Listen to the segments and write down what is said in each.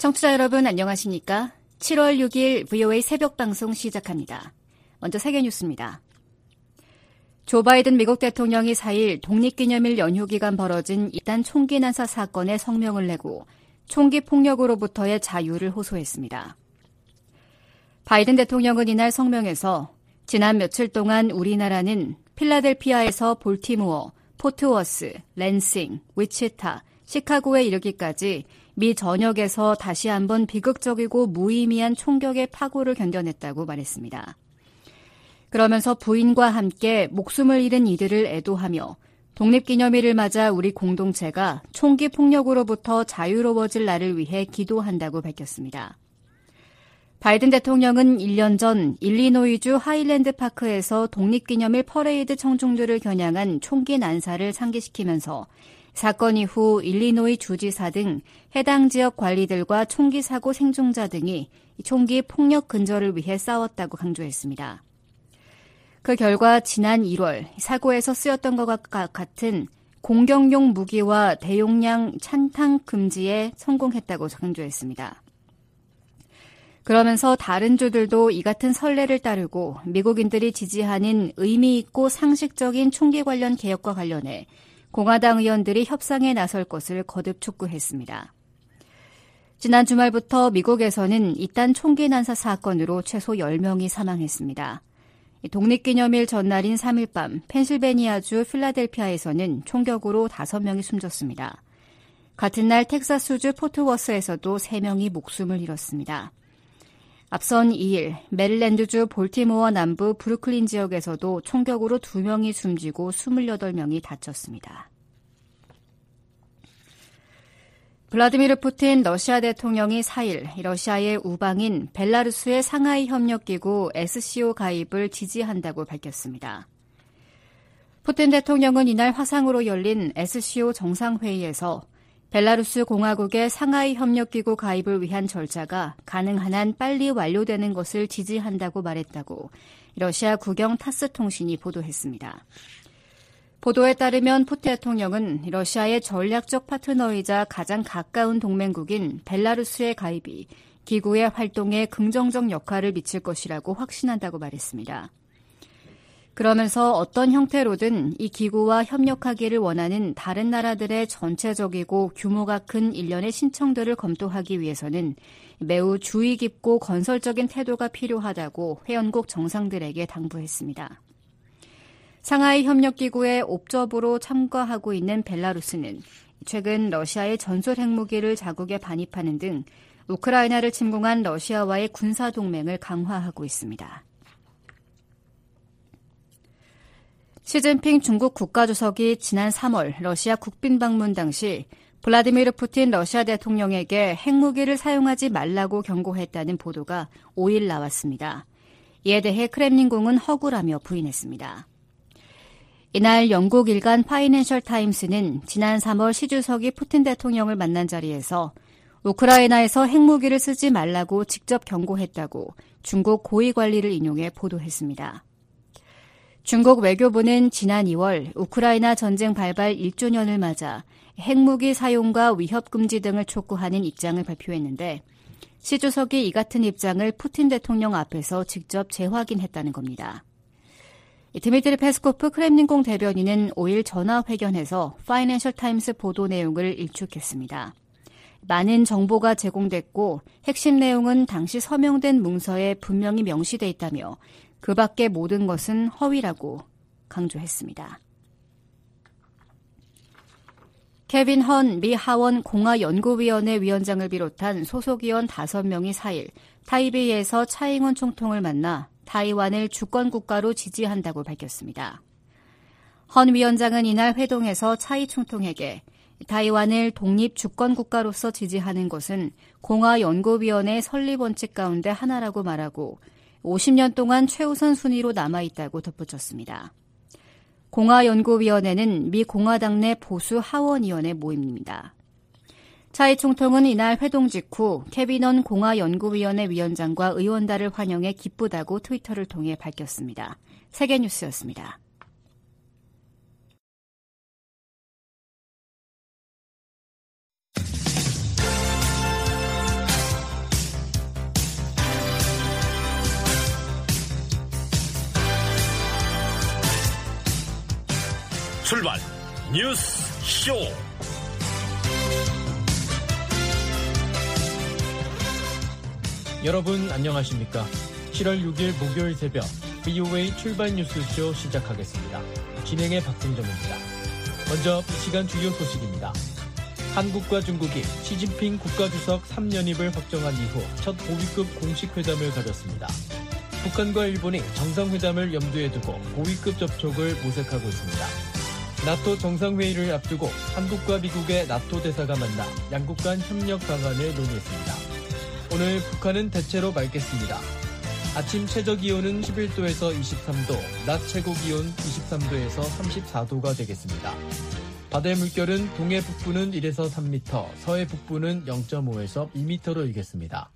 청취자 여러분 안녕하십니까? 7월 6일 VOA 새벽 방송 시작합니다. 먼저 세계 뉴스입니다. 조 바이든 미국 대통령이 4일 독립기념일 연휴 기간 벌어진 이단 총기 난사 사건에 성명을 내고 총기 폭력으로부터의 자유를 호소했습니다. 바이든 대통령은 이날 성명에서 지난 며칠 동안 우리나라는 필라델피아에서 볼티모어, 포트워스, 랜싱, 위치타, 시카고에 이르기까지 미 전역에서 다시 한번 비극적이고 무의미한 총격의 파고를 견뎌냈다고 말했습니다. 그러면서 부인과 함께 목숨을 잃은 이들을 애도하며 독립기념일을 맞아 우리 공동체가 총기 폭력으로부터 자유로워질 날을 위해 기도한다고 밝혔습니다. 바이든 대통령은 1년 전 일리노이주 하일랜드 파크에서 독립기념일 퍼레이드 청중들을 겨냥한 총기 난사를 상기시키면서 사건 이후 일리노이 주지사 등 해당 지역 관리들과 총기 사고 생존자 등이 총기 폭력 근절을 위해 싸웠다고 강조했습니다. 그 결과 지난 1월 사고에서 쓰였던 것과 같은 공격용 무기와 대용량 찬탕 금지에 성공했다고 강조했습니다. 그러면서 다른 주들도 이 같은 선례를 따르고 미국인들이 지지하는 의미 있고 상식적인 총기 관련 개혁과 관련해 공화당 의원들이 협상에 나설 것을 거듭 촉구했습니다. 지난 주말부터 미국에서는 이단 총기 난사 사건으로 최소 10명이 사망했습니다. 독립기념일 전날인 3일 밤 펜실베니아주 필라델피아에서는 총격으로 5명이 숨졌습니다. 같은 날 텍사스주 포트워스에서도 3명이 목숨을 잃었습니다. 앞선 2일 메릴랜드주 볼티모어 남부 브루클린 지역에서도 총격으로 2명이 숨지고 28명이 다쳤습니다. 블라디미르 푸틴 러시아 대통령이 4일 러시아의 우방인 벨라루스의 상하이 협력기구 SCO 가입을 지지한다고 밝혔습니다. 푸틴 대통령은 이날 화상으로 열린 SCO 정상회의에서 벨라루스 공화국의 상하이 협력기구 가입을 위한 절차가 가능한 한 빨리 완료되는 것을 지지한다고 말했다고 러시아 국영 타스 통신이 보도했습니다. 보도에 따르면 푸틴 대통령은 러시아의 전략적 파트너이자 가장 가까운 동맹국인 벨라루스의 가입이 기구의 활동에 긍정적 역할을 미칠 것이라고 확신한다고 말했습니다. 그러면서 어떤 형태로든 이 기구와 협력하기를 원하는 다른 나라들의 전체적이고 규모가 큰 일련의 신청들을 검토하기 위해서는 매우 주의 깊고 건설적인 태도가 필요하다고 회원국 정상들에게 당부했습니다. 상하이 협력기구에 옵저버로 참가하고 있는 벨라루스는 최근 러시아의 전술 핵무기를 자국에 반입하는 등 우크라이나를 침공한 러시아와의 군사동맹을 강화하고 있습니다. 시진핑 중국 국가주석이 지난 3월 러시아 국빈 방문 당시 블라디미르 푸틴 러시아 대통령에게 핵무기를 사용하지 말라고 경고했다는 보도가 5일 나왔습니다. 이에 대해 크렘린궁은 허구라며 부인했습니다. 이날 영국 일간 파이낸셜 타임스는 지난 3월 시 주석이 푸틴 대통령을 만난 자리에서 우크라이나에서 핵무기를 쓰지 말라고 직접 경고했다고 중국 고위 관리를 인용해 보도했습니다. 중국 외교부는 지난 2월 우크라이나 전쟁 발발 1주년을 맞아 핵무기 사용과 위협 금지 등을 촉구하는 입장을 발표했는데 시 주석이 이 같은 입장을 푸틴 대통령 앞에서 직접 재확인했다는 겁니다. 드미트리 페스코프 크렘린궁 대변인은 5일 전화회견에서 파이낸셜 타임스 보도 내용을 일축했습니다. 많은 정보가 제공됐고 핵심 내용은 당시 서명된 문서에 분명히 명시돼 있다며 그 밖의 모든 것은 허위라고 강조했습니다. 케빈 헌 미 하원 공화연구위원회 위원장을 비롯한 소속위원 5명이 4일 타이베이에서 차잉원 총통을 만나 타이완을 주권국가로 지지한다고 밝혔습니다. 헌 위원장은 이날 회동에서 차이 총통에게 타이완을 독립주권국가로서 지지하는 것은 공화연구위원회 설립 원칙 가운데 하나라고 말하고 50년 동안 최우선 순위로 남아있다고 덧붙였습니다. 공화연구위원회는 미 공화당 내 보수 하원위원회 모임입니다. 차이 총통은 이날 회동 직후 케빈 헌 공화연구위원회 위원장과 의원단을 환영해 기쁘다고 트위터를 통해 밝혔습니다. 세계뉴스였습니다. 출발 뉴스 쇼. 여러분 안녕하십니까? 7월 6일 목요일 새벽 VOA 출발 뉴스쇼 시작하겠습니다. 진행의 박승정입니다. 먼저 이 시간 주요 소식입니다. 한국과 중국이 시진핑 국가주석 3연입을 확정한 이후 첫 고위급 공식 회담을 가졌습니다. 북한과 일본이 정상회담을 염두에 두고 고위급 접촉을 모색하고 있습니다. 나토 정상회의를 앞두고 한국과 미국의 나토 대사가 만나 양국 간 협력 방안을 논의했습니다. 오늘 북한은 대체로 맑겠습니다. 아침 최저기온은 11도에서 23도, 낮 최고기온 23도에서 34도가 되겠습니다. 바다의 물결은 동해 북부는 1에서 3m, 서해 북부는 0.5에서 2m로 일겠습니다.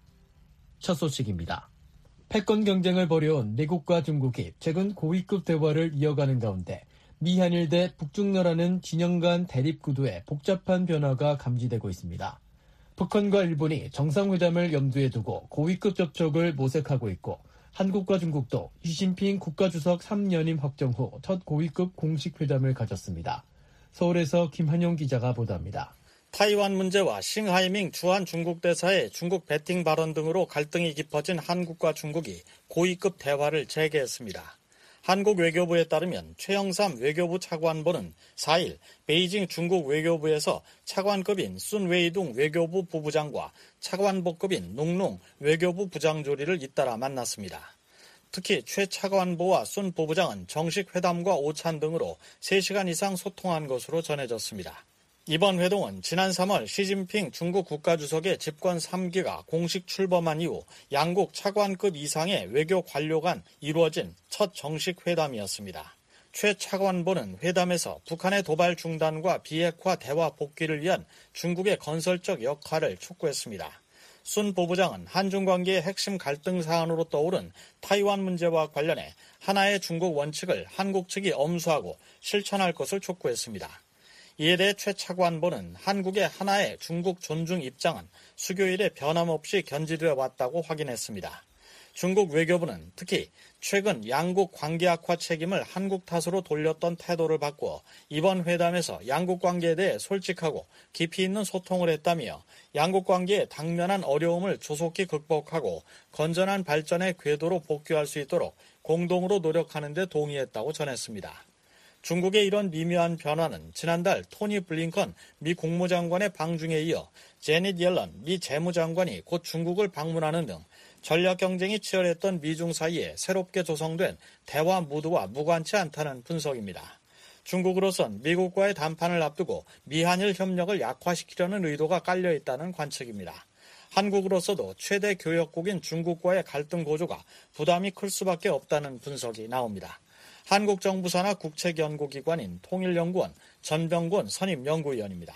첫 소식입니다. 패권 경쟁을 벌여온 미국과 중국이 최근 고위급 대화를 이어가는 가운데 미한일 대 북중러라는 진영 간 대립 구도에 복잡한 변화가 감지되고 있습니다. 북한과 일본이 정상회담을 염두에 두고 고위급 접촉을 모색하고 있고 한국과 중국도 시진핑 국가주석 3연임 확정 후 첫 고위급 공식 회담을 가졌습니다. 서울에서 김한용 기자가 보도합니다. 타이완 문제와 싱하이밍 주한 중국 대사의 중국 배팅 발언 등으로 갈등이 깊어진 한국과 중국이 고위급 대화를 재개했습니다. 한국 외교부에 따르면 최영삼 외교부 차관보는 4일 베이징 중국 외교부에서 차관급인 순웨이둥 외교부 부부장과 차관보급인 농농 외교부 부장조리를 잇따라 만났습니다. 특히 최 차관보와 순 부부장은 정식 회담과 오찬 등으로 3시간 이상 소통한 것으로 전해졌습니다. 이번 회동은 지난 3월 시진핑 중국 국가주석의 집권 3기가 공식 출범한 이후 양국 차관급 이상의 외교 관료 간 이루어진 첫 정식 회담이었습니다. 최 차관보는 회담에서 북한의 도발 중단과 비핵화 대화 복귀를 위한 중국의 건설적 역할을 촉구했습니다. 순 부부장은 한중 관계의 핵심 갈등 사안으로 떠오른 타이완 문제와 관련해 하나의 중국 원칙을 한국 측이 엄수하고 실천할 것을 촉구했습니다. 이에 대해 최 차관보는 한국의 하나의 중국 존중 입장은 수교일에 변함없이 견지되어 왔다고 확인했습니다. 중국 외교부는 특히 최근 양국 관계 악화 책임을 한국 탓으로 돌렸던 태도를 바꾸어 이번 회담에서 양국 관계에 대해 솔직하고 깊이 있는 소통을 했다며 양국 관계의 당면한 어려움을 조속히 극복하고 건전한 발전의 궤도로 복귀할 수 있도록 공동으로 노력하는 데 동의했다고 전했습니다. 중국의 이런 미묘한 변화는 지난달 토니 블링컨 미 국무장관의 방중에 이어 제닛 옐런 미 재무장관이 곧 중국을 방문하는 등 전략 경쟁이 치열했던 미중 사이에 새롭게 조성된 대화 무드와 무관치 않다는 분석입니다. 중국으로선 미국과의談판을 앞두고 미한일 협력을 약화시키려는 의도가 깔려 있다는 관측입니다. 한국으로서도 최대 교역국인 중국과의 갈등 고조가 부담이 클 수밖에 없다는 분석이 나옵니다. 한국 정부 산하 국책연구기관인 통일연구원 전병곤 선임연구위원입니다.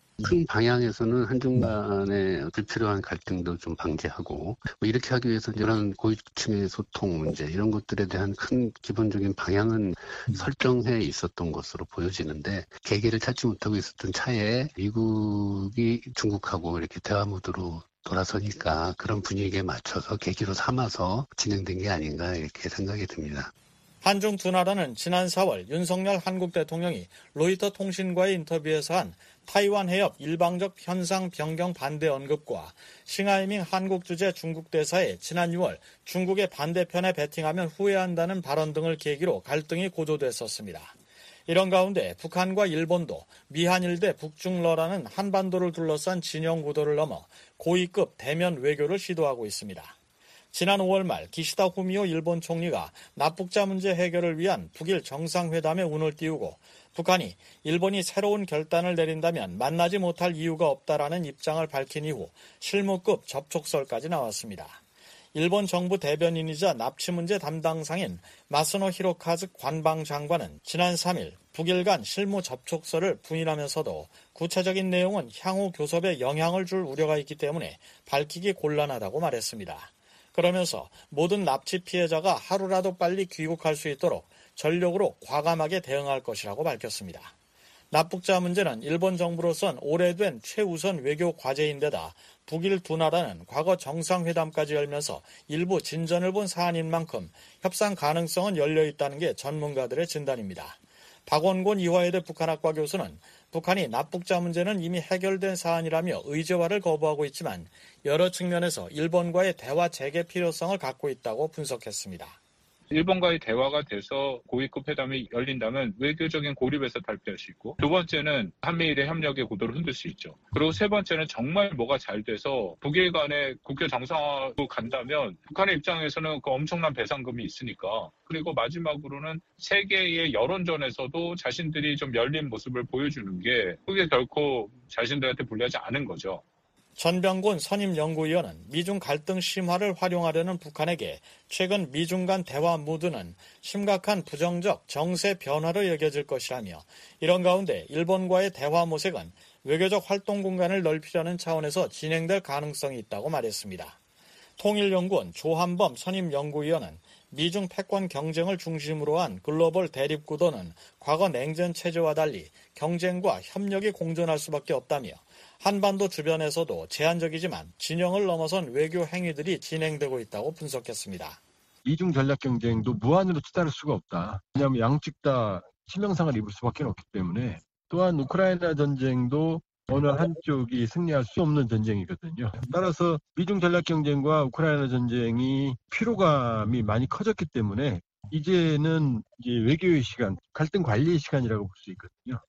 큰 방향에서는 한중 간의 불필요한 갈등도 좀 방지하고 이렇게 하기 위해서 이런 고위층의 소통 문제 이런 것들에 대한 큰 기본적인 방향은 설정해 있었던 것으로 보여지는데 계기를 찾지 못하고 있었던 차에 미국이 중국하고 이렇게 대화 모드로 돌아서니까 그런 분위기에 맞춰서 계기로 삼아서 진행된 게 아닌가 이렇게 생각이 듭니다. 한중 두 나라는 지난 4월 윤석열 한국 대통령이 로이터 통신과의 인터뷰에서 한 타이완 해협 일방적 현상 변경 반대 언급과 싱하이밍 한국 주재 중국 대사의 지난 6월 중국의 반대편에 배팅하면 후회한다는 발언 등을 계기로 갈등이 고조됐었습니다. 이런 가운데 북한과 일본도 미한일 대 북중러라는 한반도를 둘러싼 진영 구도를 넘어 고위급 대면 외교를 시도하고 있습니다. 지난 5월 말 기시다 후미오 일본 총리가 납북자 문제 해결을 위한 북일 정상회담에 운을 띄우고 북한이 일본이 새로운 결단을 내린다면 만나지 못할 이유가 없다라는 입장을 밝힌 이후 실무급 접촉설까지 나왔습니다. 일본 정부 대변인이자 납치 문제 담당상인 마스노 히로카즈 관방장관은 지난 3일 북일 간 실무 접촉서를 부인하면서도 구체적인 내용은 향후 교섭에 영향을 줄 우려가 있기 때문에 밝히기 곤란하다고 말했습니다. 그러면서 모든 납치 피해자가 하루라도 빨리 귀국할 수 있도록 전력으로 과감하게 대응할 것이라고 밝혔습니다. 납북자 문제는 일본 정부로선 오래된 최우선 외교 과제인데다 북일 두 나라는 과거 정상회담까지 열면서 일부 진전을 본 사안인 만큼 협상 가능성은 열려 있다는 게 전문가들의 진단입니다. 박원곤 이화여대 북한학과 교수는 북한이 납북자 문제는 이미 해결된 사안이라며 의제화를 거부하고 있지만 여러 측면에서 일본과의 대화 재개 필요성을 갖고 있다고 분석했습니다. 일본과의 대화가 돼서 고위급 회담이 열린다면 외교적인 고립에서 탈피할 수 있고, 두 번째는 한미일의 협력의 구도를 흔들 수 있죠. 그리고 세 번째는 정말 뭐가 잘 돼서 북일 간의 국교 정상화로 간다면 북한의 입장에서는 그 엄청난 배상금이 있으니까, 그리고 마지막으로는 세계의 여론전에서도 자신들이 좀 열린 모습을 보여주는 게 그게 결코 자신들한테 불리하지 않은 거죠. 전병곤 선임연구위원은 미중 갈등 심화를 활용하려는 북한에게 최근 미중 간 대화 무드는 심각한 부정적 정세 변화로 여겨질 것이라며, 이런 가운데 일본과의 대화 모색은 외교적 활동 공간을 넓히려는 차원에서 진행될 가능성이 있다고 말했습니다. 통일연구원 조한범 선임연구위원은 미중 패권 경쟁을 중심으로 한 글로벌 대립구도는 과거 냉전 체제와 달리 경쟁과 협력이 공존할 수밖에 없다며, 한반도 주변에서도 제한적이지만 진영을 넘어선 외교 행위들이 진행되고 있다고 분석했습니다. 이중 전략 경쟁도 무한으로 치달을 수가 없다. 왜냐하면 양측 다 치명상을 입을 수밖에 없기 때문에. 또한 우크라이나 전쟁도 어느 한쪽이 승리할 수 없는 전쟁이거든요. 따라서 미중 전략 경쟁과 우크라이나 전쟁이 피로감이 많이 커졌기 때문에 이제는 외교의 시간, 갈등 관리의 시간이라고 볼 수 있거든요.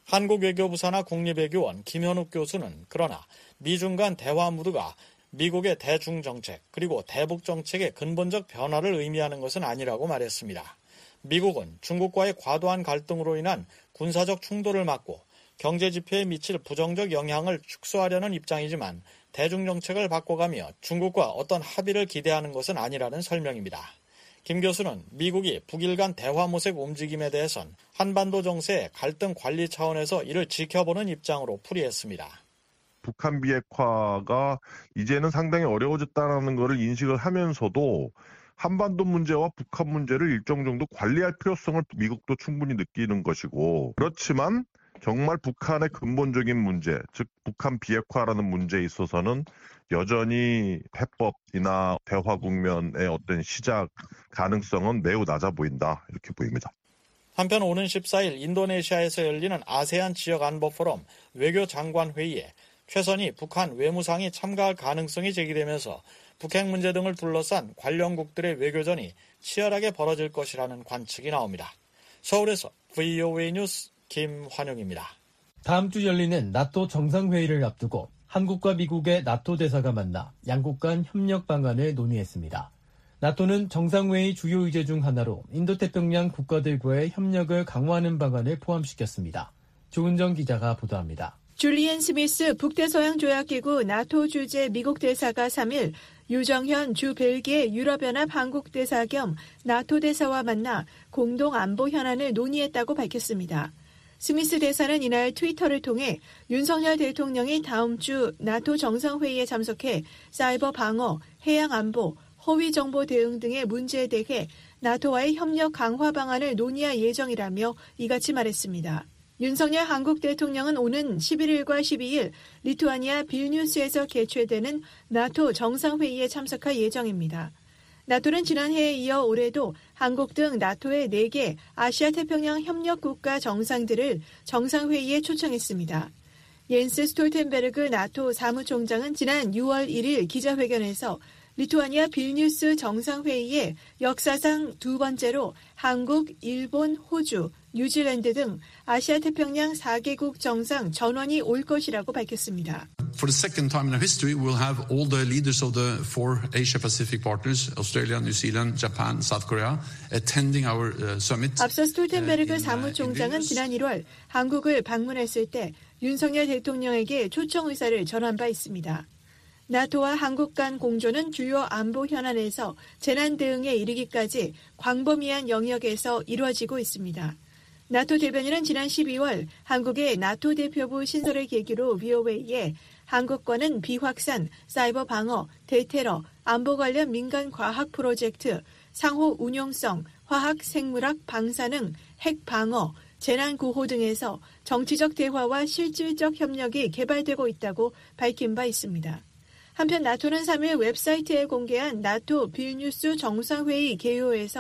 한국외교부 산하 국립외교원 김현욱 교수는 그러나 미중 간 대화 무드가 미국의 대중정책 그리고 대북정책의 근본적 변화를 의미하는 것은 아니라고 말했습니다. 미국은 중국과의 과도한 갈등으로 인한 군사적 충돌을 막고 경제지표에 미칠 부정적 영향을 축소하려는 입장이지만 대중정책을 바꿔가며 중국과 어떤 합의를 기대하는 것은 아니라는 설명입니다. 김 교수는 미국이 북일 간 대화 모색 움직임에 대해선 한반도 정세의 갈등 관리 차원에서 이를 지켜보는 입장으로 풀이했습니다. 북한 비핵화가 이제는 상당히 어려워졌다는 것을 인식을 하면서도 한반도 문제와 북한 문제를 일정 정도 관리할 필요성을 미국도 충분히 느끼는 것이고, 그렇지만 정말 북한의 근본적인 문제, 즉 북한 비핵화라는 문제에 있어서는 여전히 해법이나 대화 국면의 어떤 시작 가능성은 매우 낮아 보인다, 이렇게 보입니다. 한편 오는 14일 인도네시아에서 열리는 아세안 지역안보포럼 외교장관회의에 최선희 북한 외무상이 참가할 가능성이 제기되면서 북핵 문제 등을 둘러싼 관련국들의 외교전이 치열하게 벌어질 것이라는 관측이 나옵니다. 서울에서 VOA 뉴스 김환영입니다. 다음 주 열리는 나토 정상회의를 앞두고 한국과 미국의 나토 대사가 만나 양국 간 협력 방안을 논의했습니다. 나토는 정상회의 주요 의제 중 하나로 인도태평양 국가들과의 협력을 강화하는 방안을 포함시켰습니다. 조은정 기자가 보도합니다. 줄리엔 스미스 북대서양조약기구 나토 주재 미국 대사가 3일 유정현 주 벨기에 유럽연합 한국 대사 겸 나토 대사와 만나 공동 안보 현안을 논의했다고 밝혔습니다. 스미스 대사는 이날 트위터를 통해 윤석열 대통령이 다음 주 나토 정상회의에 참석해 사이버 방어, 해양 안보, 허위 정보 대응 등의 문제에 대해 나토와의 협력 강화 방안을 논의할 예정이라며 이같이 말했습니다. 윤석열 한국 대통령은 오는 11일과 12일 리투아니아 빌뉴스에서 개최되는 나토 정상회의에 참석할 예정입니다. 나토는 지난해에 이어 올해도 한국 등 나토의 4개 아시아태평양 협력국가 정상들을 정상회의에 초청했습니다. 옌스 스톨텐베르그 나토 사무총장은 지난 6월 1일 기자회견에서 리투아니아 빌뉴스 정상회의에 역사상 두 번째로 한국, 일본, 호주, 뉴질랜드 등 아시아태평양 4개국 정상 전원이 올 것이라고 밝혔습니다. For the second time in our history, we'll have all the leaders of the four Asia-Pacific partners, Australia, New Zealand, Japan, South Korea, attending our summit. 앞서 스톨텐베르그 사무총장은 지난 1월 한국을 방문했을 때 윤석열 대통령에게 초청 의사를 전한 바 있습니다. 나토와 한국 간 공조는 주요 안보 현안에서 재난 대응에 이르기까지 광범위한 영역에서 이루어지고 있습니다. 나토 대변인은 지난 12월 한국의 나토 대표부 신설을 계기로 VOA에 한국과는 비확산, 사이버 방어, 대테러, 안보 관련 민간 과학 프로젝트, 상호 운용성, 화학, 생물학, 방사능, 핵 방어, 재난 구호 등에서 정치적 대화와 실질적 협력이 개발되고 있다고 밝힌 바 있습니다. 한편 나토는 3일 웹사이트에 공개한 나토 빌뉴스 정상회의 개요에서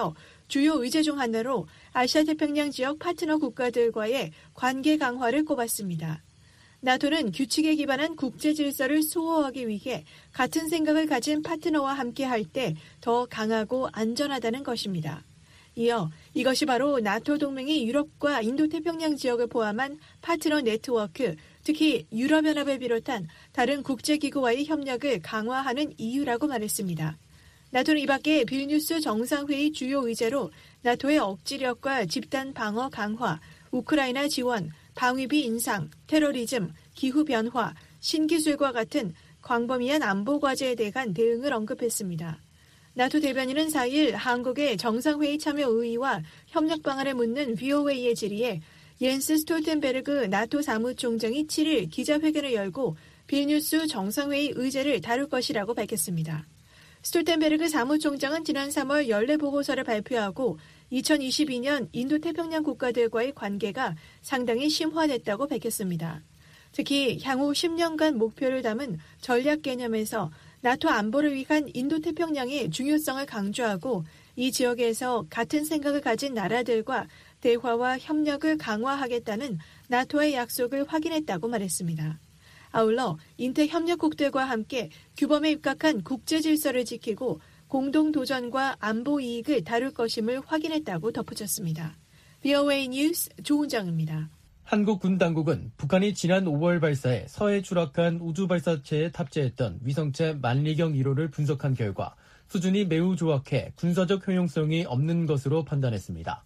주요 의제 중 하나로 아시아태평양 지역 파트너 국가들과의 관계 강화를 꼽았습니다. 나토는 규칙에 기반한 국제 질서를 수호하기 위해 같은 생각을 가진 파트너와 함께할 때 더 강하고 안전하다는 것입니다. 이어 이것이 바로 나토 동맹이 유럽과 인도태평양 지역을 포함한 파트너 네트워크, 특히 유럽연합을 비롯한 다른 국제기구와의 협력을 강화하는 이유라고 말했습니다. 나토는 이 밖에 빌뉴스 정상회의 주요 의제로 나토의 억지력과 집단 방어 강화, 우크라이나 지원, 방위비 인상, 테러리즘, 기후변화, 신기술과 같은 광범위한 안보 과제에 대한 대응을 언급했습니다. 나토 대변인은 4일 한국의 정상회의 참여 의의와 협력 방안을 묻는 VOA의 질의에 옌스 스톨텐베르그 나토 사무총장이 7일 기자회견을 열고 빌뉴스 정상회의 의제를 다룰 것이라고 밝혔습니다. 스톨텐베르그 사무총장은 지난 3월 연례 보고서를 발표하고 2022년 인도태평양 국가들과의 관계가 상당히 심화됐다고 밝혔습니다. 특히 향후 10년간 목표를 담은 전략 개념에서 나토 안보를 위한 인도태평양의 중요성을 강조하고 이 지역에서 같은 생각을 가진 나라들과 대화와 협력을 강화하겠다는 나토의 약속을 확인했다고 말했습니다. 아울러 인태협력국들과 함께 규범에 입각한 국제 질서를 지키고 공동 도전과 안보 이익을 다룰 것임을 확인했다고 덧붙였습니다. VOA 뉴스 조은정입니다. 한국 군 당국은 북한이 지난 5월 발사해 서해 추락한 우주발사체에 탑재했던 위성체 만리경 1호를 분석한 결과 수준이 매우 조악해 군사적 효용성이 없는 것으로 판단했습니다.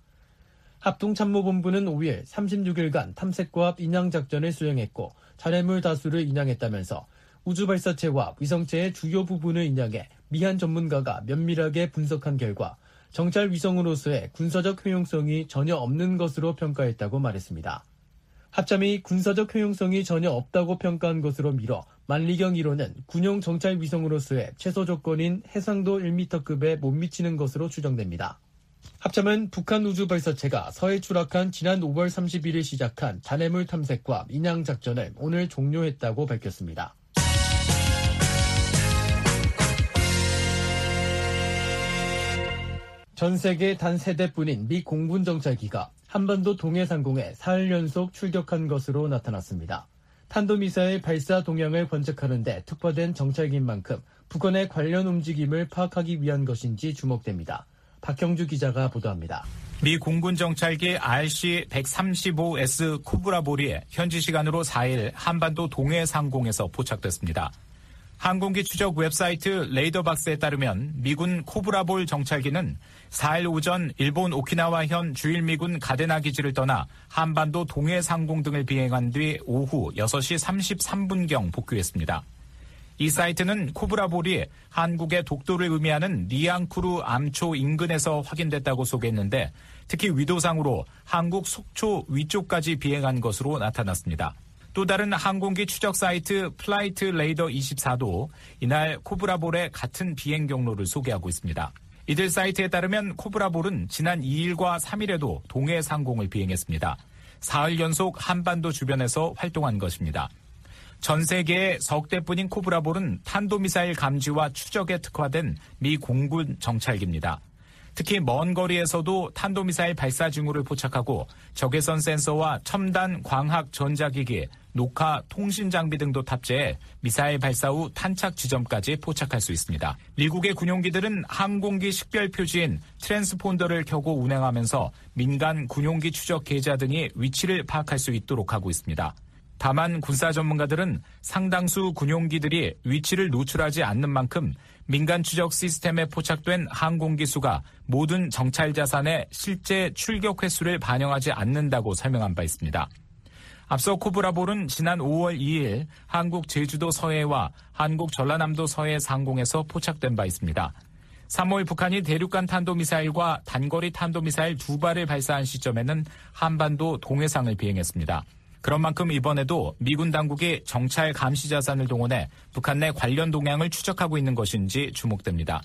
합동참모본부는 5일 36일간 탐색과 인양 작전을 수행했고 잔해물 다수를 인양했다면서 우주발사체와 위성체의 주요 부분을 인양해 미한 전문가가 면밀하게 분석한 결과 정찰 위성으로서의 군사적 효용성이 전혀 없는 것으로 평가했다고 말했습니다. 합참이 군사적 효용성이 전혀 없다고 평가한 것으로 미뤄 만리경 1호는 군용 정찰 위성으로서의 최소 조건인 해상도 1m급에 못 미치는 것으로 추정됩니다. 합참은 북한 우주 발사체가 서해 추락한 지난 5월 31일 시작한 잔해물 탐색과 인양 작전을 오늘 종료했다고 밝혔습니다. 전 세계 단 3대뿐인 미 공군 정찰기가 한반도 동해상공에 사흘 연속 출격한 것으로 나타났습니다. 탄도미사일 발사 동향을 관측하는 데 특화된 정찰기인 만큼 북한의 관련 움직임을 파악하기 위한 것인지 주목됩니다. 박형주 기자가 보도합니다. 미 공군 정찰기 RC-135S 코브라볼이 현지 시간으로 4일 한반도 동해상공에서 포착됐습니다. 항공기 추적 웹사이트 레이더박스에 따르면 미군 코브라볼 정찰기는 4일 오전 일본 오키나와현 주일미군 가데나 기지를 떠나 한반도 동해상공 등을 비행한 뒤 오후 6시 33분경 복귀했습니다. 이 사이트는 코브라볼이 한국의 독도를 의미하는 리앙쿠르 암초 인근에서 확인됐다고 소개했는데 특히 위도상으로 한국 속초 위쪽까지 비행한 것으로 나타났습니다. 또 다른 항공기 추적 사이트 플라이트 레이더 24도 이날 코브라볼의 같은 비행 경로를 소개하고 있습니다. 이들 사이트에 따르면 코브라볼은 지난 2일과 3일에도 동해상공을 비행했습니다. 사흘 연속 한반도 주변에서 활동한 것입니다. 전 세계의 석 대뿐인 코브라볼은 탄도미사일 감지와 추적에 특화된 미 공군 정찰기입니다. 특히 먼 거리에서도 탄도미사일 발사 징후를 포착하고 적외선 센서와 첨단 광학 전자기기, 녹화 통신 장비 등도 탑재해 미사일 발사 후 탄착 지점까지 포착할 수 있습니다. 미국의 군용기들은 항공기 식별 표지인 트랜스폰더를 켜고 운행하면서 민간 군용기 추적 계좌 등이 위치를 파악할 수 있도록 하고 있습니다. 다만 군사 전문가들은 상당수 군용기들이 위치를 노출하지 않는 만큼 민간 추적 시스템에 포착된 항공기 수가 모든 정찰 자산의 실제 출격 횟수를 반영하지 않는다고 설명한 바 있습니다. 앞서 코브라볼은 지난 5월 2일 한국 제주도 서해와 한국 전라남도 서해 상공에서 포착된 바 있습니다. 3월 북한이 대륙간 탄도미사일과 단거리 탄도미사일 2발을 발사한 시점에는 한반도 동해상을 비행했습니다. 그런 만큼 이번에도 미군 당국이 정찰 감시 자산을 동원해 북한 내 관련 동향을 추적하고 있는 것인지 주목됩니다.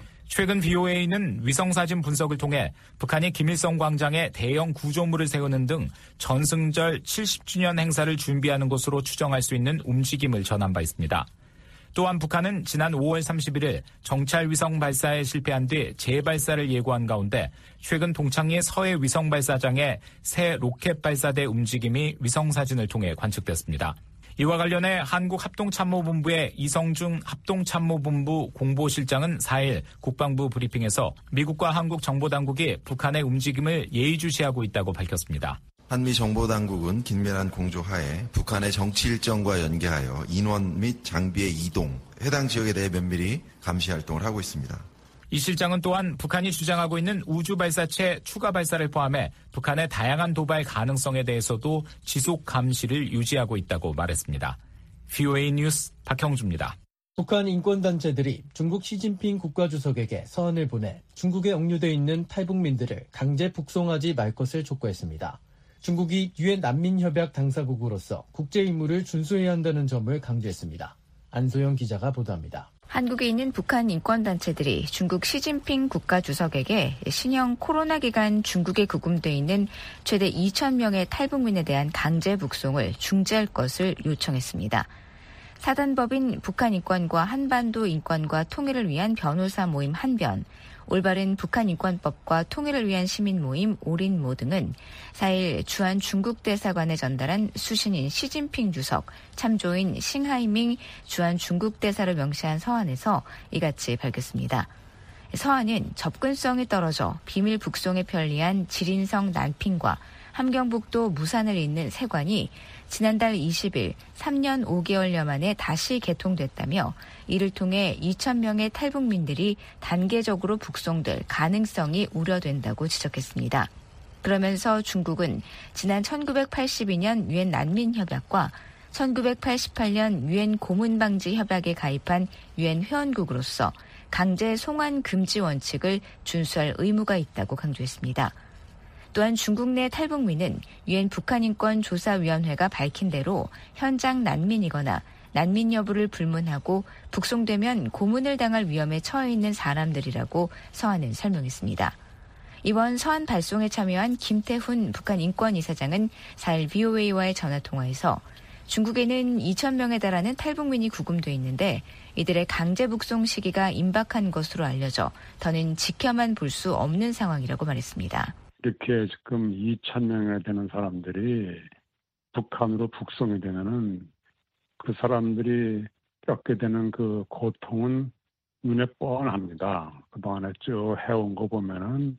최근 VOA는 위성사진 분석을 통해 북한이 김일성 광장에 대형 구조물을 세우는 등 전승절 70주년 행사를 준비하는 것으로 추정할 수 있는 움직임을 전한 바 있습니다. 또한 북한은 지난 5월 31일 정찰 위성 발사에 실패한 뒤 재발사를 예고한 가운데 최근 동창리 서해 위성 발사장의 새 로켓 발사대 움직임이 위성 사진을 통해 관측됐습니다. 이와 관련해 한국합동참모본부의 이성중 합동참모본부 공보실장은 4일 국방부 브리핑에서 미국과 한국 정보당국이 북한의 움직임을 예의주시하고 있다고 밝혔습니다. 한미 정보당국은 긴밀한 공조하에 북한의 정치 일정과 연계하여 인원 및 장비의 이동, 해당 지역에 대해 면밀히 감시 활동을 하고 있습니다. 이 실장은 또한 북한이 주장하고 있는 우주발사체 추가 발사를 포함해 북한의 다양한 도발 가능성에 대해서도 지속 감시를 유지하고 있다고 말했습니다. VOA 뉴스 박형주입니다. 북한 인권단체들이 중국 시진핑 국가주석에게 서한을 보내 중국에 억류돼 있는 탈북민들을 강제 북송하지 말 것을 촉구했습니다. 중국이 유엔 난민협약 당사국으로서 국제 임무를 준수해야 한다는 점을 강조했습니다. 안소영 기자가 보도합니다. 한국에 있는 북한 인권단체들이 중국 시진핑 국가주석에게 신형 코로나 기간 중국에 구금돼 있는 최대 2,000명의 탈북민에 대한 강제 북송을 중지할 것을 요청했습니다. 사단법인 북한 인권과 한반도 인권과 통일을 위한 변호사 모임 한변, 올바른 북한 인권법과 통일을 위한 시민 모임 오린모 등은 4일 주한 중국 대사관에 전달한 수신인 시진핑 주석, 참조인 싱하이밍 주한 중국 대사를 명시한 서한에서 이같이 밝혔습니다. 서한은 접근성이 떨어져 비밀 북송에 편리한 지린성 난핑과 함경북도 무산을 잇는 세관이 지난달 20일 3년 5개월여 만에 다시 개통됐다며 이를 통해 2,000명의 탈북민들이 단계적으로 북송될 가능성이 우려된다고 지적했습니다. 그러면서 중국은 지난 1982년 유엔 난민협약과 1988년 유엔 고문방지 협약에 가입한 유엔 회원국으로서 강제 송환 금지 원칙을 준수할 의무가 있다고 강조했습니다. 또한 중국 내 탈북민은 유엔 북한인권조사위원회가 밝힌 대로 현장 난민이거나 난민 여부를 불문하고 북송되면 고문을 당할 위험에 처해 있는 사람들이라고 서한은 설명했습니다. 이번 서한 발송에 참여한 김태훈 북한 인권이사장은 4일 VOA와의 전화통화에서 중국에는 2,000명에 달하는 탈북민이 구금돼 있는데 이들의 강제 북송 시기가 임박한 것으로 알려져 더는 지켜만 볼 수 없는 상황이라고 말했습니다. 이렇게 지금 2,000명에 되는 사람들이 북한으로 북송이 되면은 그 사람들이 겪게 되는 그 고통은 눈에 뻔합니다. 그동안에 쭉 해온 거 보면은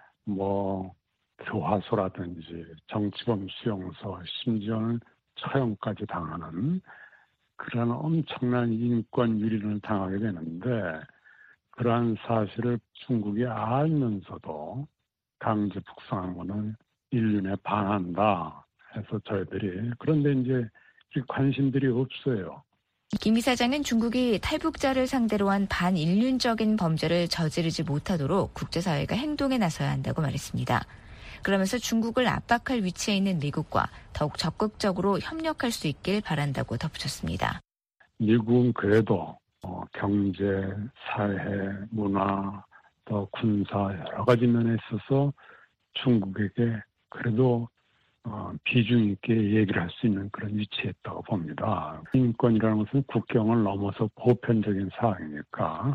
교화소라든지 정치범 수용소, 심지어는 처형까지 당하는 그런 엄청난 인권 유린을 당하게 되는데 그러한 사실을 중국이 알면서도 강제 북송한 거는 인륜에 반한다 해서 저희들이 그런데 이제 관심들이 없어요. 김 이사장은 중국이 탈북자를 상대로 한 반인륜적인 범죄를 저지르지 못하도록 국제사회가 행동에 나서야 한다고 말했습니다. 그러면서 중국을 압박할 위치에 있는 미국과 더욱 적극적으로 협력할 수 있길 바란다고 덧붙였습니다. 미국은 그래도 경제, 사회, 문화, 또 군사 여러 가지 면에 있어서 중국에게 그래도 비중 있게 얘기를 할 수 있는 그런 위치에 있다고 봅니다. 인권이라는 것은 국경을 넘어서 보편적인 사항이니까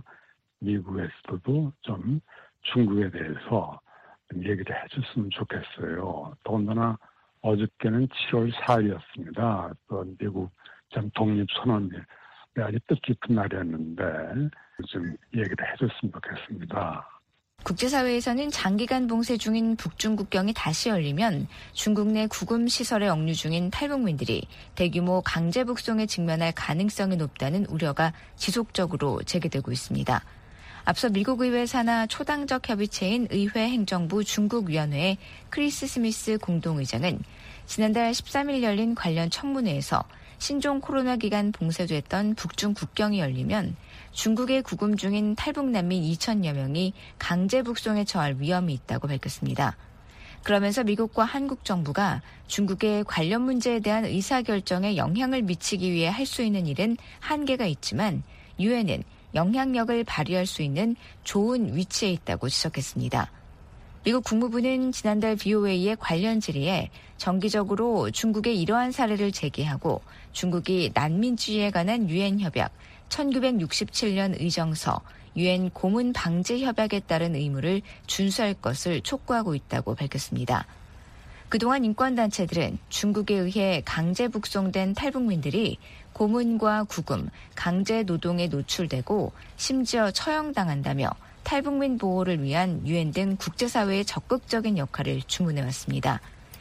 미국에서도 좀 중국에 대해서 얘기를 해줬으면 좋겠어요. 더군다나 어저께는 7월 4일이었습니다. 또 미국 독립선언이 아주 뜻깊은 날이었는데 좀 얘기를 해줬으면 좋겠습니다. 국제사회에서는 장기간 봉쇄 중인 북중 국경이 다시 열리면 중국 내 구금 시설에 억류 중인 탈북민들이 대규모 강제 북송에 직면할 가능성이 높다는 우려가 지속적으로 제기되고 있습니다. 앞서 미국 의회 산하 초당적 협의체인 의회 행정부 중국위원회의 크리스 스미스 공동의장은 지난달 13일 열린 관련 청문회에서 신종 코로나 기간 봉쇄됐던 북중 국경이 열리면 중국에 구금 중인 탈북 난민 2,000여 명이 강제 북송에 처할 위험이 있다고 밝혔습니다. 그러면서 미국과 한국 정부가 중국의 관련 문제에 대한 의사결정에 영향을 미치기 위해 할 수 있는 일은 한계가 있지만 유엔은 영향력을 발휘할 수 있는 좋은 위치에 있다고 지적했습니다. 미국 국무부는 지난달 VOA의 관련 질의에 정기적으로 중국의 이러한 사례를 제기하고 중국이 난민주의에 관한 유엔 협약, 1967년 의정서, 유엔 고문 방지 협약에 따른 의무를 준수할 것을 촉구하고 있다고 밝혔습니다. 그동안 인권단체들은 중국에 의해 강제 북송된 탈북민들이 고문과 구금, 강제 노동에 노출되고 심지어 처형당한다며 탈북민 보호를 위한 유엔 등 국제사회의 적극적인 역할을 주문해왔습니다.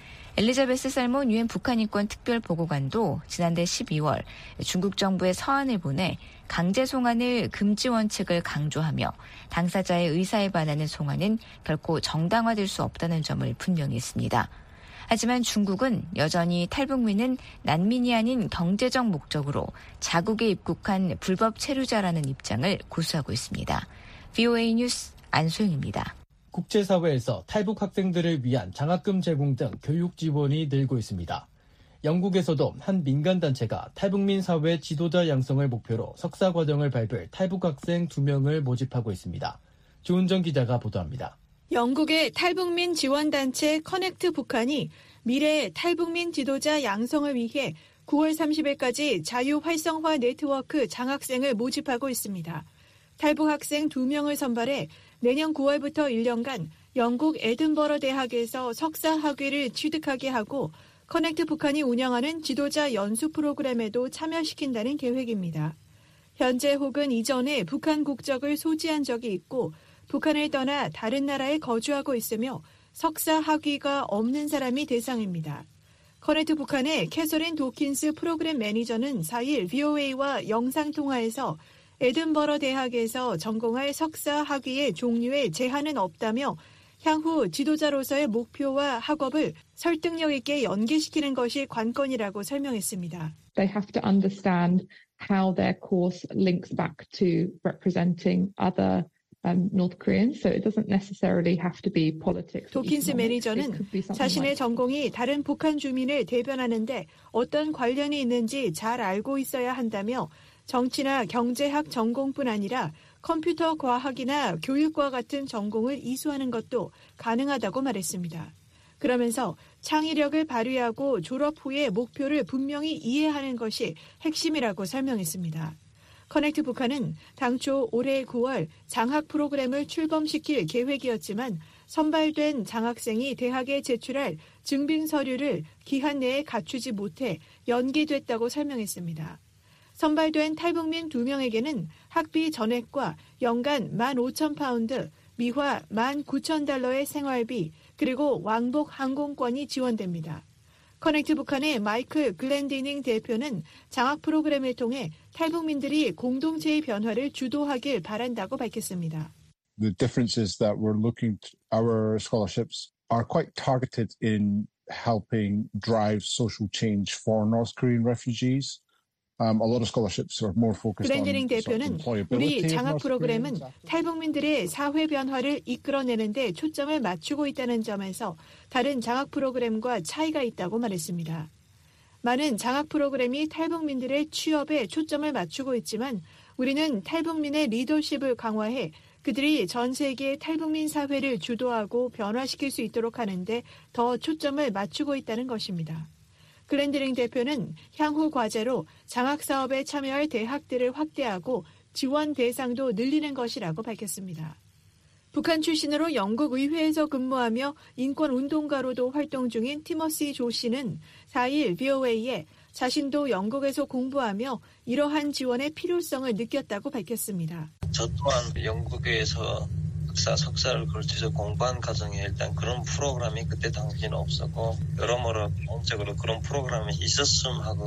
엘리자베스 살몬 유엔 북한인권 특별보고관도 지난달 12월 중국 정부에 서한을 보내 강제 송환을 금지 원칙을 강조하며 당사자의 의사에 반하는 송환은 결코 정당화될 수 없다는 점을 분명히 했습니다. 하지만 중국은 여전히 탈북민은 난민이 아닌 경제적 목적으로 자국에 입국한 불법 체류자라는 입장을 고수하고 있습니다. VOA 뉴스 안소영입니다. 국제사회에서 탈북 학생들을 위한 장학금 제공 등 교육 지원이 늘고 있습니다. 영국에서도 한 민간단체가 탈북민 사회 지도자 양성을 목표로 석사과정을 밟을 탈북 학생 2명을 모집하고 있습니다. 조은정 기자가 보도합니다. 영국의 탈북민 지원단체 커넥트 북한이 미래의 탈북민 지도자 양성을 위해 9월 30일까지 자유활성화 네트워크 장학생을 모집하고 있습니다. 탈북 학생 2명을 선발해 내년 9월부터 1년간 영국 에든버러 대학에서 석사 학위를 취득하게 하고 커넥트 북한이 운영하는 지도자 연수 프로그램에도 참여시킨다는 계획입니다. 현재 혹은 이전에 북한 국적을 소지한 적이 있고 북한을 떠나 다른 나라에 거주하고 있으며 석사 학위가 없는 사람이 대상입니다. 커넥트 북한의 캐서린 도킨스 프로그램 매니저는 4일 VOA와 영상통화에서 에든버러 대학에서 전공할 석사 학위의 종류에 제한은 없다며 향후 지도자로서의 목표와 학업을 설득력 있게 연계시키는 것이 관건이라고 설명했습니다. They have to understand how their course links back to representing other North Koreans, so it doesn't necessarily have to be politics. 도킨스 매니저는 자신의 전공이 다른 북한 주민을 대변하는데 어떤 관련이 있는지 잘 알고 있어야 한다며 정치나 경제학 전공뿐 아니라 컴퓨터 과학이나 교육과 같은 전공을 이수하는 것도 가능하다고 말했습니다. 그러면서 창의력을 발휘하고 졸업 후에 목표를 분명히 이해하는 것이 핵심이라고 설명했습니다. 커넥트 북한은 당초 올해 9월 장학 프로그램을 출범시킬 계획이었지만 선발된 장학생이 대학에 제출할 증빙 서류를 기한 내에 갖추지 못해 연기됐다고 설명했습니다. 선발된 탈북민 2명에게는 학비 전액과 연간 15,000파운드, 미화 19,000달러의 생활비, 그리고 왕복 항공권이 지원됩니다. 커넥트 북한의 마이클 글렌디닝 대표는 장학 프로그램을 통해 탈북민들이 공동체의 변화를 주도하길 바란다고 밝혔습니다. The difference is that our scholarships are quite targeted in helping drive social change for North Korean refugees. A lot of scholarships are more focused on 글렌디닝 대표는 우리 장학 프로그램은 탈북민들의 사회 변화를 이끌어내는 데 초점을 맞추고 있다는 점에서 다른 장학 프로그램과 차이가 있다고 말했습니다. 많은 장학 프로그램이 탈북민들의 취업에 초점을 맞추고 있지만 우리는 탈북민의 리더십을 강화해 그들이 전 세계의 탈북민 사회를 주도하고 변화시킬 수 있도록 하는데 더 초점을 맞추고 있다는 것입니다. 글렌디링 대표는 향후 과제로 장학사업에 참여할 대학들을 확대하고 지원 대상도 늘리는 것이라고 밝혔습니다. 북한 출신으로 영국 의회에서 근무하며 인권운동가로도 활동 중인 티머시 조 씨는 4일 VOA에 자신도 영국에서 공부하며 이러한 지원의 필요성을 느꼈다고 밝혔습니다. 저 또한 영국에서 석사를 걸쳐서 공부한 과정에 일단 그런 프로그램이 그때 당시에는 없었고 여러모로 기본적으로 그런 프로그램이 있었음 하고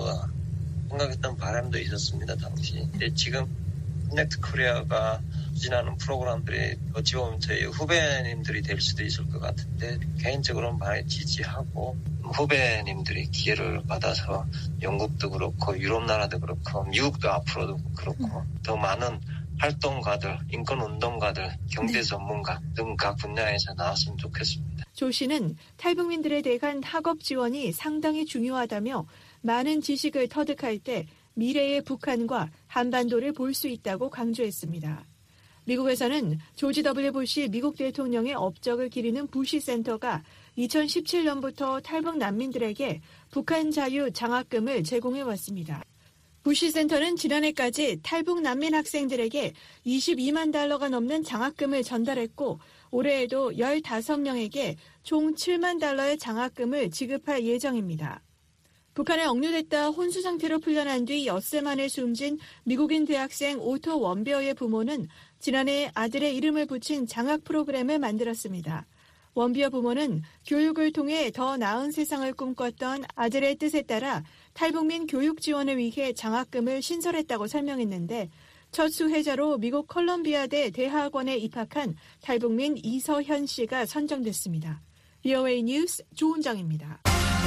생각했던 바람도 있었습니다, 당시. 근데 지금 커넥트 코리아가 추진하는 프로그램들이 어찌 보면 저희 후배님들이 될 수도 있을 것 같은데 개인적으로는 많이 지지하고 후배님들이 기회를 받아서 영국도 그렇고 유럽 나라도 그렇고 미국도 앞으로도 그렇고 더 많은 활동가들, 인권운동가들, 경제 전문가 등 각 분야에서 나왔으면 좋겠습니다. 조 씨는 탈북민들에 대한 학업 지원이 상당히 중요하다며 많은 지식을 터득할 때 미래의 북한과 한반도를 볼 수 있다고 강조했습니다. 미국에서는 조지 W. 부시 미국 대통령의 업적을 기리는 부시 센터가 2017년부터 탈북 난민들에게 북한 자유 장학금을 제공해왔습니다. 부시센터는 지난해까지 탈북 난민 학생들에게 22만 달러가 넘는 장학금을 전달했고 올해에도 15명에게 총 7만 달러의 장학금을 지급할 예정입니다. 북한에 억류됐다 혼수 상태로 풀려난 뒤 엿새 만에 숨진 미국인 대학생 오토 원비어의 부모는 지난해 아들의 이름을 붙인 장학 프로그램을 만들었습니다. 원비어 부모는 교육을 통해 더 나은 세상을 꿈꿨던 아들의 뜻에 따라 탈북민 교육 지원을 위해 장학금을 신설했다고 설명했는데 첫 수혜자로 미국 컬럼비아대 대학원에 입학한 탈북민 이서현 씨가 선정됐습니다. VOA 뉴스 조은정입니다.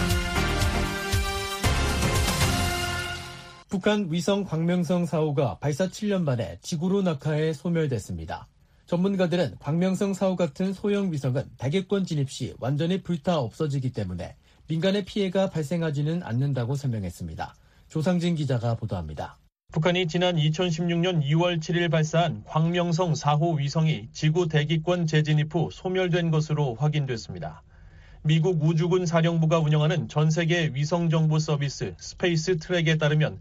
북한 위성 광명성 4호가 발사 7년 만에 지구로 낙하해 소멸됐습니다. 전문가들은 광명성 4호 같은 소형 위성은 대기권 진입 시 완전히 불타 없어지기 때문에 민간의 피해가 발생하지는 않는다고 설명했습니다. 조상진 기자가 보도합니다. 북한이 지난 2016년 2월 7일 발사한 광명성 4호 위성이 지구 대기권 재진입 후 소멸된 것으로 확인됐습니다. 미국 우주군 사령부가 운영하는 전 세계 위성 정보 서비스 스페이스 트랙에 따르면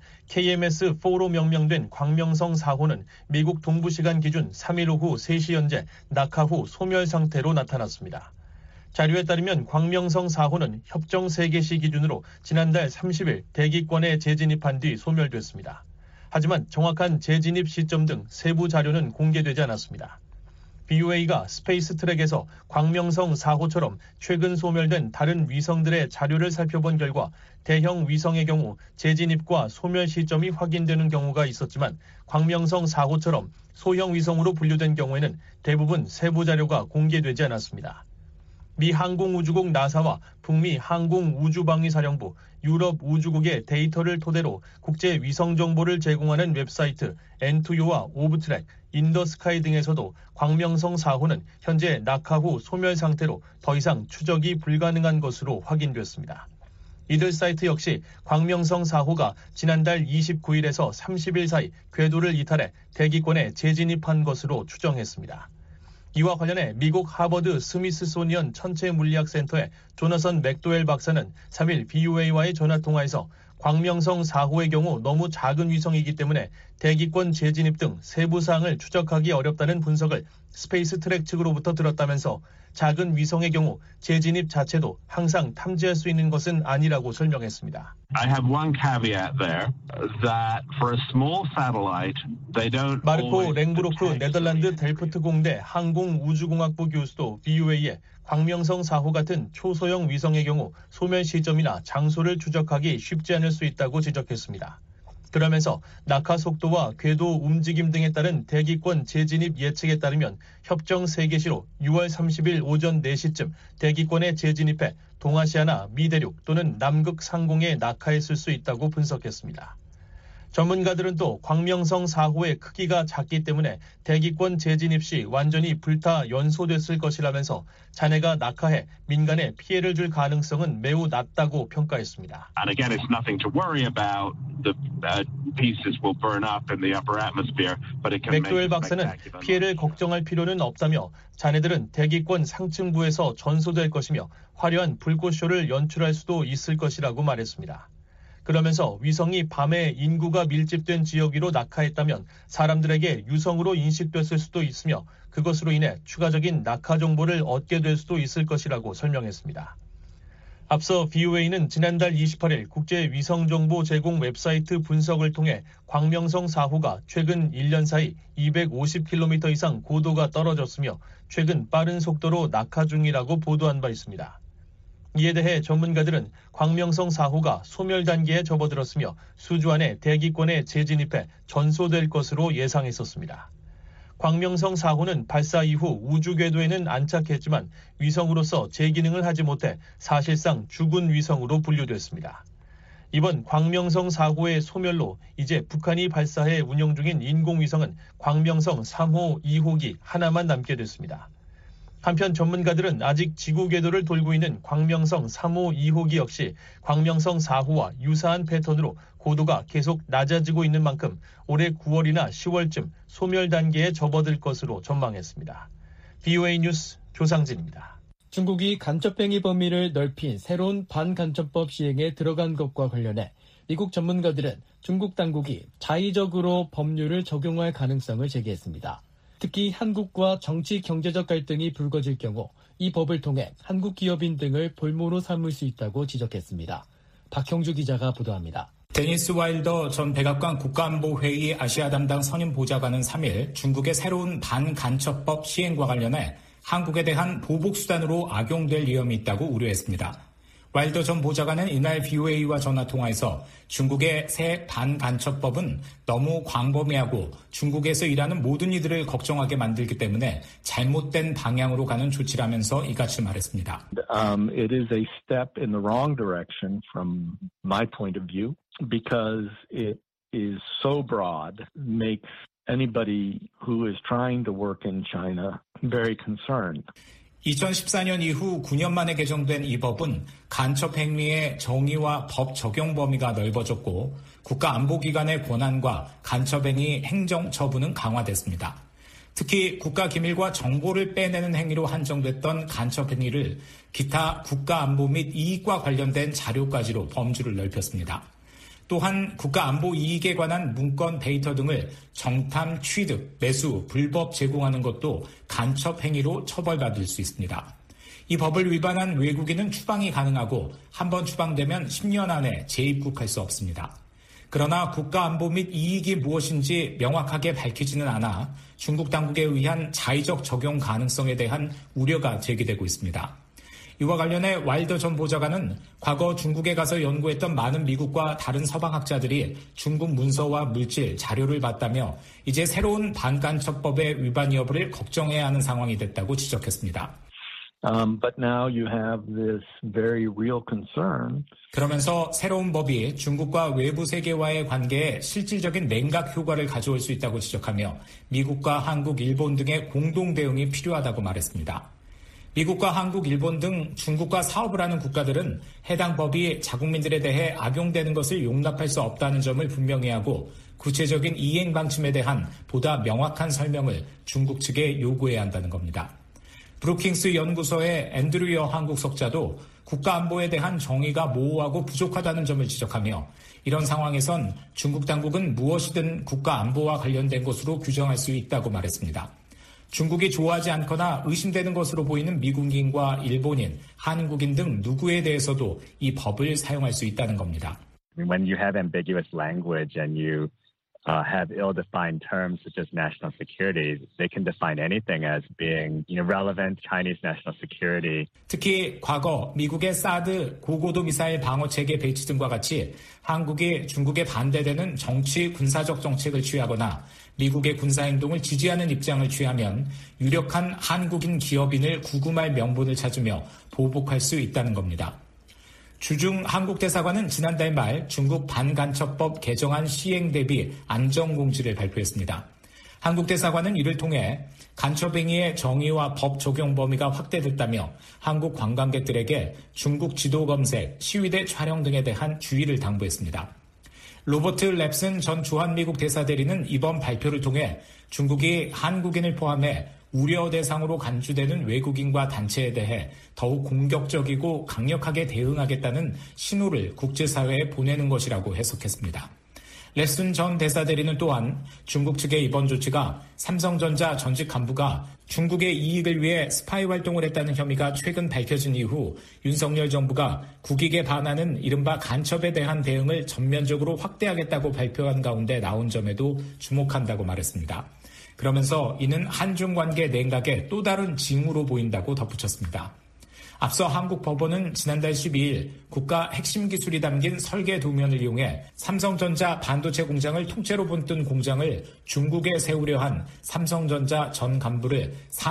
KMS-4로 명명된 광명성 4호는 미국 동부 시간 기준 3일 오후 3시 현재 낙하 후 소멸 상태로 나타났습니다. 자료에 따르면 광명성 4호는 협정 3개시 기준으로 지난달 30일 대기권에 재진입한 뒤 소멸됐습니다. 하지만 정확한 재진입 시점 등 세부 자료는 공개되지 않았습니다. BOA가 스페이스 트랙에서 광명성 4호처럼 최근 소멸된 다른 위성들의 자료를 살펴본 결과 대형 위성의 경우 재진입과 소멸 시점이 확인되는 경우가 있었지만 광명성 4호처럼 소형 위성으로 분류된 경우에는 대부분 세부 자료가 공개되지 않았습니다. 미 항공우주국 나사와 북미 항공우주방위사령부, 유럽 우주국의 데이터를 토대로 국제 위성 정보를 제공하는 웹사이트 N2U와 오브트랙, 인더스카이 등에서도 광명성 4호는 현재 낙하 후 소멸 상태로 더 이상 추적이 불가능한 것으로 확인됐습니다. 이들 사이트 역시 광명성 4호가 지난달 29일에서 30일 사이 궤도를 이탈해 대기권에 재진입한 것으로 추정했습니다. 이와 관련해 미국 하버드 스미스소니언 천체물리학센터의 조너선 맥도웰 박사는 3일 BOA와의 전화통화에서 광명성 4호의 경우 너무 작은 위성이기 때문에 대기권 재진입 등 세부 사항을 추적하기 어렵다는 분석을 스페이스 트랙 측으로부터 들었다면서 작은 위성의 경우 재진입 자체도 항상 탐지할 수 있는 것은 아니라고 설명했습니다. I have one caveat there that for a small satellite, they don't 마르코 랭브로크 네덜란드 델프트 공대 항공우주공학부 교수도 BOA에 광명성 4호 같은 초소형 위성의 경우 소멸 시점이나 장소를 추적하기 쉽지 않을 수 있다고 지적했습니다. 그러면서 낙하 속도와 궤도 움직임 등에 따른 대기권 재진입 예측에 따르면 협정 3개시로 6월 30일 오전 4시쯤 대기권에 재진입해 동아시아나 미대륙 또는 남극 상공에 낙하했을 수 있다고 분석했습니다. 전문가들은 또 광명성 4호의 크기가 작기 때문에 대기권 재진입 시 완전히 불타 연소됐을 것이라면서 잔해가 낙하해 민간에 피해를 줄 가능성은 매우 낮다고 평가했습니다. And again, it's nothing to worry about. The pieces will burn up in the upper atmosphere, but it can 맥도웰 박사는 피해를 걱정할 필요는 없다며 잔해들은 대기권 상층부에서 전소될 것이며 화려한 불꽃쇼를 연출할 수도 있을 것이라고 말했습니다. 그러면서 위성이 밤에 인구가 밀집된 지역 위로 낙하했다면 사람들에게 유성으로 인식됐을 수도 있으며 그것으로 인해 추가적인 낙하 정보를 얻게 될 수도 있을 것이라고 설명했습니다. 앞서 BOA는 지난달 28일 국제 위성 정보 제공 웹사이트 분석을 통해 광명성 4호가 최근 1년 사이 250km 이상 고도가 떨어졌으며 최근 빠른 속도로 낙하 중이라고 보도한 바 있습니다. 이에 대해 전문가들은 광명성 4호가 소멸 단계에 접어들었으며 수주 안에 대기권에 재진입해 전소될 것으로 예상했었습니다. 광명성 4호는 발사 이후 우주 궤도에는 안착했지만 위성으로서 제 기능을 하지 못해 사실상 죽은 위성으로 분류됐습니다. 이번 광명성 4호의 소멸로 이제 북한이 발사해 운영 중인 인공위성은 광명성 3호 2호기 하나만 남게 됐습니다. 한편 전문가들은 아직 지구 궤도를 돌고 있는 광명성 3호 2호기 역시 광명성 4호와 유사한 패턴으로 고도가 계속 낮아지고 있는 만큼 올해 9월이나 10월쯤 소멸 단계에 접어들 것으로 전망했습니다. BOA 뉴스 조상진입니다. 중국이 간첩행위 범위를 넓힌 새로운 반간첩법 시행에 들어간 것과 관련해 미국 전문가들은 중국 당국이 자의적으로 법률을 적용할 가능성을 제기했습니다. 특히 한국과 정치 경제적 갈등이 불거질 경우 이 법을 통해 한국 기업인 등을 볼모로 삼을 수 있다고 지적했습니다. 박형주 기자가 보도합니다. 데니스 와일더 전 백악관 국가안보회의 아시아 담당 선임 보좌관은 3일 중국의 새로운 반간첩법 시행과 관련해 한국에 대한 보복수단으로 악용될 위험이 있다고 우려했습니다. 와일더 전 보좌관은 이날 VOA와 전화통화에서 중국의 새 반간첩법은 너무 광범위하고 중국에서 일하는 모든 이들을 걱정하게 만들기 때문에 잘못된 방향으로 가는 조치라면서 이같이 말했습니다. It is a step in the wrong direction from my point of view because it is so broad, makes anybody who is trying to work in China very concerned. 2014년 이후 9년 만에 개정된 이 법은 간첩 행위의 정의와 법 적용 범위가 넓어졌고 국가안보기관의 권한과 간첩 행위 행정 처분은 강화됐습니다. 특히 국가기밀과 정보를 빼내는 행위로 한정됐던 간첩 행위를 기타 국가안보 및 이익과 관련된 자료까지로 범주를 넓혔습니다. 또한 국가안보 이익에 관한 문건 데이터 등을 정탐, 취득, 매수, 불법 제공하는 것도 간첩 행위로 처벌받을 수 있습니다. 이 법을 위반한 외국인은 추방이 가능하고 한번 추방되면 10년 안에 재입국할 수 없습니다. 그러나 국가안보 및 이익이 무엇인지 명확하게 밝히지는 않아 중국 당국에 의한 자의적 적용 가능성에 대한 우려가 제기되고 있습니다. 이와 관련해 와일더 전 보좌관은 과거 중국에 가서 연구했던 많은 미국과 다른 서방학자들이 중국 문서와 물질, 자료를 봤다며 이제 새로운 반간첩법의 위반 여부를 걱정해야 하는 상황이 됐다고 지적했습니다. But now you have this very real concern. 그러면서 새로운 법이 중국과 외부 세계와의 관계에 실질적인 냉각 효과를 가져올 수 있다고 지적하며 미국과 한국, 일본 등의 공동 대응이 필요하다고 말했습니다. 미국과 한국, 일본 등 중국과 사업을 하는 국가들은 해당 법이 자국민들에 대해 악용되는 것을 용납할 수 없다는 점을 분명히 하고 구체적인 이행 방침에 대한 보다 명확한 설명을 중국 측에 요구해야 한다는 겁니다. 브루킹스 연구소의 앤드류 여 한국 석자도 국가안보에 대한 정의가 모호하고 부족하다는 점을 지적하며 이런 상황에선 중국 당국은 무엇이든 국가안보와 관련된 것으로 규정할 수 있다고 말했습니다. 중국이 좋아하지 않거나 의심되는 것으로 보이는 미국인과 일본인, 한국인 등 누구에 대해서도 이 법을 사용할 수 있다는 겁니다. When you have ambiguous language and you have ill-defined terms such as national security, they can define anything as being relevant Chinese national security. 특히 과거 미국의 사드 고고도 미사일 방어 체계 배치 등과 같이 한국이 중국에 반대되는 정치 군사적 정책을 취하거나 미국의 군사행동을 지지하는 입장을 취하면 유력한 한국인 기업인을 구금할 명분을 찾으며 보복할 수 있다는 겁니다. 주중 한국대사관은 지난달 말 중국 반간첩법 개정안 시행 대비 안전공지를 발표했습니다. 한국대사관은 이를 통해 간첩행위의 정의와 법 적용 범위가 확대됐다며 한국 관광객들에게 중국 지도 검색, 시위대 촬영 등에 대한 주의를 당부했습니다. 로버트 랩슨 전 주한미국 대사대리는 이번 발표를 통해 중국이 한국인을 포함해 우려 대상으로 간주되는 외국인과 단체에 대해 더욱 공격적이고 강력하게 대응하겠다는 신호를 국제사회에 보내는 것이라고 해석했습니다. 랩슨 전 대사대리는 또한 중국 측의 이번 조치가 삼성전자 전직 간부가 중국의 이익을 위해 스파이 활동을 했다는 혐의가 최근 밝혀진 이후 윤석열 정부가 국익에 반하는 이른바 간첩에 대한 대응을 전면적으로 확대하겠다고 발표한 가운데 나온 점에도 주목한다고 말했습니다. 그러면서 이는 한중 관계 냉각의 또 다른 징후로 보인다고 덧붙였습니다. 앞서 한국 법원은 지난달 12일 국가 핵심 기술이 담긴 설계 도면을 이용해 삼성전자 반도체 공장을 통째로 본뜬 공장을 중국에 세우려 한 삼성전자 전 간부를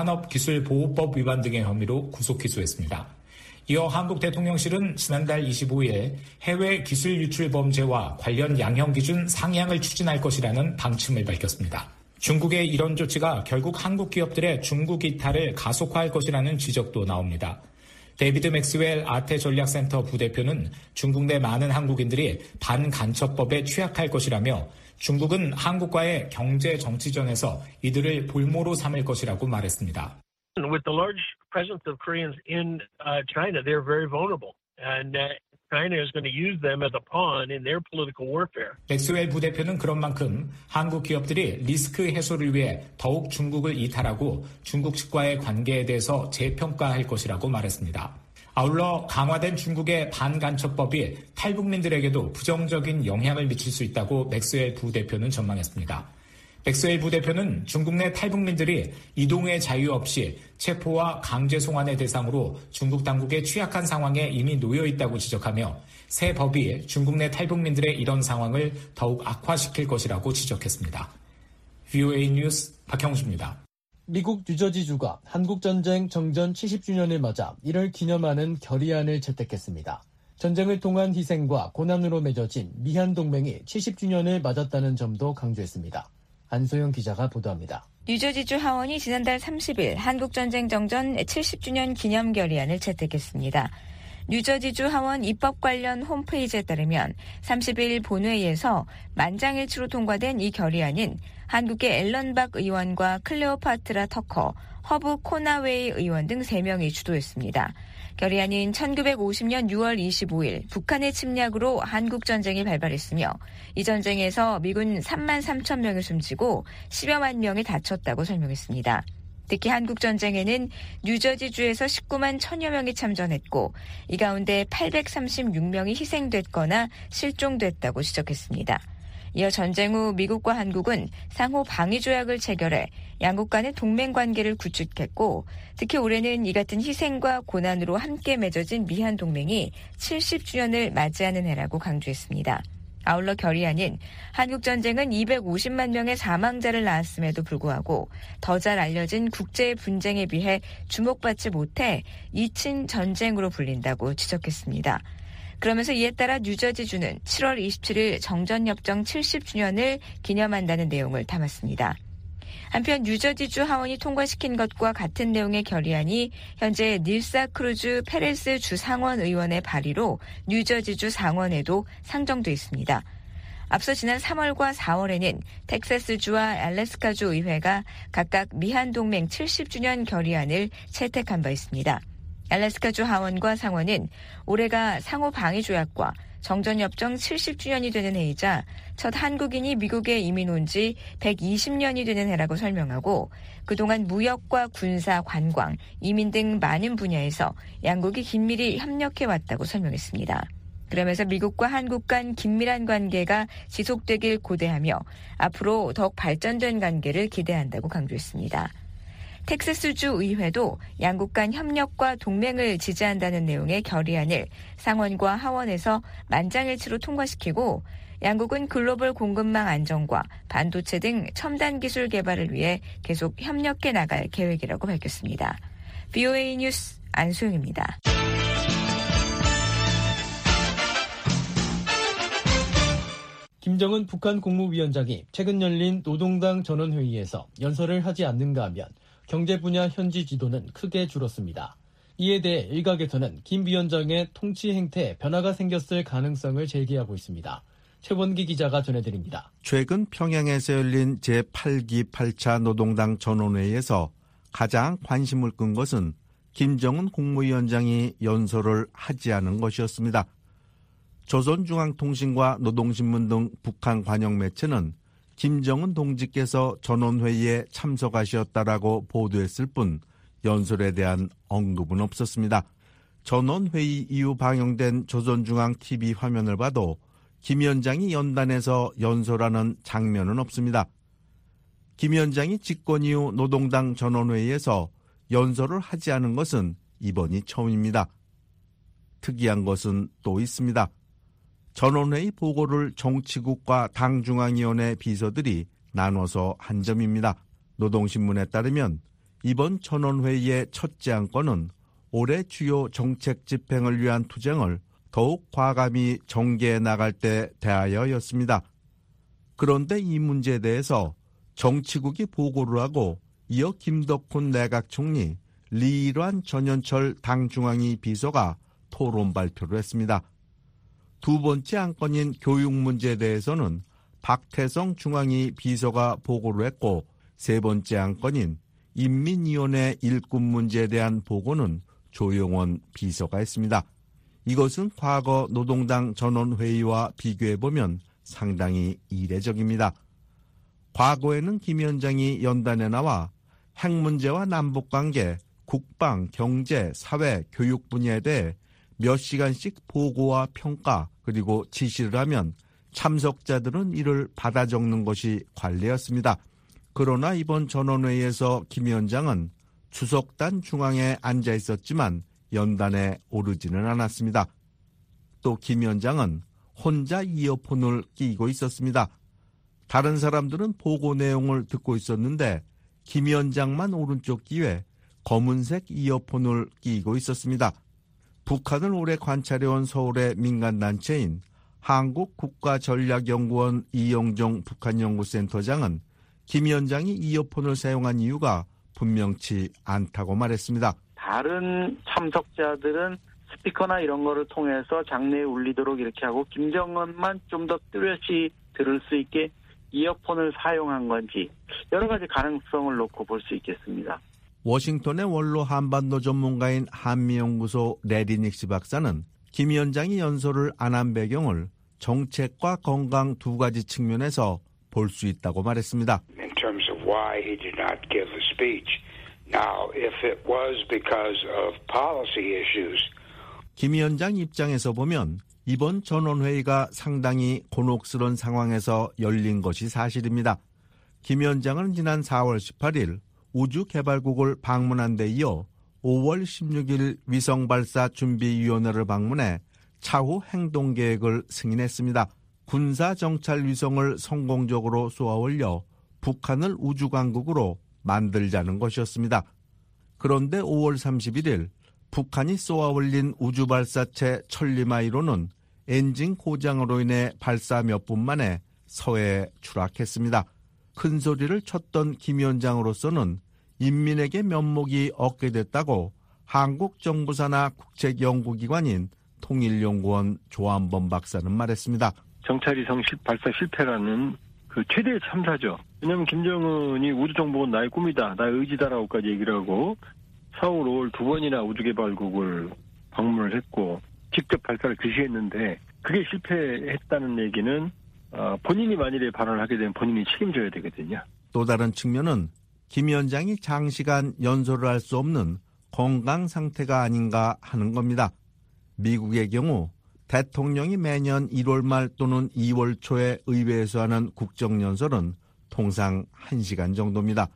산업기술보호법 위반 등의 혐의로 구속 기소했습니다. 이어 한국 대통령실은 지난달 25일 해외 기술 유출 범죄와 관련 양형 기준 상향을 추진할 것이라는 방침을 밝혔습니다. 중국의 이런 조치가 결국 한국 기업들의 중국 이탈을 가속화할 것이라는 지적도 나옵니다. 데이비드 맥스웰 아태전략센터 부대표는 중국 내 많은 한국인들이 반간첩법에 취약할 것이라며 중국은 한국과의 경제 정치전에서 이들을 볼모로 삼을 것이라고 말했습니다. With the large presence of Koreans in China, they're very vulnerable. And China is going to use them as a pawn in their political warfare. 맥스웰 부대표는 그런 만큼 한국 기업들이 리스크 해소를 위해 더욱 중국을 이탈하고 중국 측과의 관계에 대해서 재평가할 것이라고 말했습니다. 아울러 강화된 중국의 반간첩법이 탈북민들에게도 부정적인 영향을 미칠 수 있다고 맥스웰 부대표는 전망했습니다. 맥스웰 부대표는 중국 내 탈북민들이 이동의 자유 없이 체포와 강제 송환의 대상으로 중국 당국의 취약한 상황에 이미 놓여 있다고 지적하며 새 법이 중국 내 탈북민들의 이런 상황을 더욱 악화시킬 것이라고 지적했습니다. VOA 뉴스 박형수입니다. 미국 뉴저지주가 한국전쟁 정전 70주년을 맞아 이를 기념하는 결의안을 채택했습니다. 전쟁을 통한 희생과 고난으로 맺어진 미한 동맹이 70주년을 맞았다는 점도 강조했습니다. 안소영 기자가 보도합니다. 뉴저지주 하원이 지난달 30일 한국전쟁 정전 70주년 기념 결의안을 채택했습니다. 뉴저지주 하원 입법 관련 홈페이지에 따르면 30일 본회의에서 만장일치로 통과된 이 결의안은 한국의 앨런 박 의원과 클레오파트라 터커, 허브 코나웨이 의원 등 3명이 주도했습니다. 결의안은 1950년 6월 25일 북한의 침략으로 한국전쟁이 발발했으며 이 전쟁에서 미군 3만 3천 명이 숨지고 10여만 명이 다쳤다고 설명했습니다. 특히 한국전쟁에는 뉴저지주에서 19만 1천여 명이 참전했고 이 가운데 836명이 희생됐거나 실종됐다고 지적했습니다. 이어 전쟁 후 미국과 한국은 상호 방위조약을 체결해 양국 간의 동맹관계를 구축했고 특히 올해는 이 같은 희생과 고난으로 함께 맺어진 미한 동맹이 70주년을 맞이하는 해라고 강조했습니다. 아울러 결의안은 한국전쟁은 250만 명의 사망자를 낳았음에도 불구하고 더 잘 알려진 국제 분쟁에 비해 주목받지 못해 잊힌 전쟁으로 불린다고 지적했습니다. 그러면서 이에 따라 뉴저지주는 7월 27일 정전협정 70주년을 기념한다는 내용을 담았습니다. 한편 뉴저지주 하원이 통과시킨 것과 같은 내용의 결의안이 현재 닐사 크루즈 페레스 주 상원 의원의 발의로 뉴저지주 상원에도 상정돼 있습니다. 앞서 지난 3월과 4월에는 텍사스주와 알래스카주 의회가 각각 미한동맹 70주년 결의안을 채택한 바 있습니다. 알래스카주 하원과 상원은 올해가 상호 방위조약과 정전협정 70주년이 되는 해이자 첫 한국인이 미국에 이민 온 지 120년이 되는 해라고 설명하고 그동안 무역과 군사, 관광, 이민 등 많은 분야에서 양국이 긴밀히 협력해왔다고 설명했습니다. 그러면서 미국과 한국 간 긴밀한 관계가 지속되길 고대하며 앞으로 더욱 발전된 관계를 기대한다고 강조했습니다. 텍사스주 의회도 양국 간 협력과 동맹을 지지한다는 내용의 결의안을 상원과 하원에서 만장일치로 통과시키고 양국은 글로벌 공급망 안정과 반도체 등 첨단 기술 개발을 위해 계속 협력해 나갈 계획이라고 밝혔습니다. VOA 뉴스 안수영입니다. 김정은 북한 국무위원장이 최근 열린 노동당 전원회의에서 연설을 하지 않는가 하면 경제 분야 현지 지도는 크게 줄었습니다. 이에 대해 일각에서는 김 위원장의 통치 행태에 변화가 생겼을 가능성을 제기하고 있습니다. 최원기 기자가 전해드립니다. 최근 평양에서 열린 제8기 8차 노동당 전원회의에서 가장 관심을 끈 것은 김정은 국무위원장이 연설을 하지 않은 것이었습니다. 조선중앙통신과 노동신문 등 북한 관영 매체는 김정은 동지께서 전원회의에 참석하셨다라고 보도했을 뿐 연설에 대한 언급은 없었습니다. 전원회의 이후 방영된 조선중앙TV 화면을 봐도 김 위원장이 연단에서 연설하는 장면은 없습니다. 김 위원장이 집권 이후 노동당 전원회의에서 연설을 하지 않은 것은 이번이 처음입니다. 특이한 것은 또 있습니다. 전원회의 보고를 정치국과 당중앙위원회 비서들이 나눠서 한 점입니다. 노동신문에 따르면 이번 전원회의의 첫째 안건은 올해 주요 정책 집행을 위한 투쟁을 더욱 과감히 전개해 나갈 때 대하여였습니다. 그런데 이 문제에 대해서 정치국이 보고를 하고 이어 김덕훈 내각 총리, 리일환 전현철 당중앙위 비서가 토론 발표를 했습니다. 두 번째 안건인 교육 문제에 대해서는 박태성 중앙위 비서가 보고를 했고 세 번째 안건인 인민위원회 일꾼 문제에 대한 보고는 조용원 비서가 했습니다. 이것은 과거 노동당 전원회의와 비교해보면 상당히 이례적입니다. 과거에는 김 위원장이 연단에 나와 핵 문제와 남북관계, 국방, 경제, 사회, 교육 분야에 대해 몇 시간씩 보고와 평가 그리고 지시를 하면 참석자들은 이를 받아 적는 것이 관례였습니다. 그러나 이번 전원회의에서 김 위원장은 주석단 중앙에 앉아 있었지만 연단에 오르지는 않았습니다. 또 김 위원장은 혼자 이어폰을 끼고 있었습니다. 다른 사람들은 보고 내용을 듣고 있었는데 김 위원장만 오른쪽 귀에 검은색 이어폰을 끼고 있었습니다. 북한을 오래 관찰해온 서울의 민간단체인 한국국가전략연구원 이영종 북한연구센터장은 김 위원장이 이어폰을 사용한 이유가 분명치 않다고 말했습니다. 다른 참석자들은 스피커나 이런 거를 통해서 장내에 울리도록 이렇게 하고 김정은만 좀 더 뚜렷이 들을 수 있게 이어폰을 사용한 건지 여러 가지 가능성을 놓고 볼 수 있겠습니다. 워싱턴의 원로 한반도 전문가인 한미연구소 레리 닉시 박사는 김 위원장이 연설을 안 한 배경을 정책과 건강 두 가지 측면에서 볼 수 있다고 말했습니다. In terms of why he did not give a speech. Now, if it was because of policy issues. 김 위원장 입장에서 보면 이번 전원회의가 상당히 곤혹스러운 상황에서 열린 것이 사실입니다. 김 위원장은 지난 4월 18일 우주개발국을 방문한 데 이어 5월 16일 위성발사준비위원회를 방문해 차후 행동계획을 승인했습니다. 군사정찰위성을 성공적으로 쏘아올려 북한을 우주강국으로 만들자는 것이었습니다. 그런데 5월 31일 북한이 쏘아올린 우주발사체 천리마1호는 엔진 고장으로 인해 발사 몇 분 만에 서해에 추락했습니다. 큰 소리를 쳤던 김 위원장으로서는 인민에게 면목이 얻게 됐다고 한국 정부 산하 국책연구기관인 통일연구원 조한범 박사는 말했습니다. 정찰위성 발사 실패라는 그 최대의 참사죠. 왜냐하면 김정은이 우주정복은 나의 꿈이다, 나의 의지다라고까지 얘기를 하고 4월, 5월 두 번이나 우주개발국을 방문을 했고 직접 발사를 지시했는데 그게 실패했다는 얘기는 본인이 만일에 발언을 하게 되면 본인이 책임져야 되거든요. 또 다른 측면은 김 위원장이 장시간 연설을 할 수 없는 건강 상태가 아닌가 하는 겁니다. 미국의 경우 대통령이 매년 1월 말 또는 2월 초에 의회에서 하는 국정연설은 통상 1시간 정도입니다.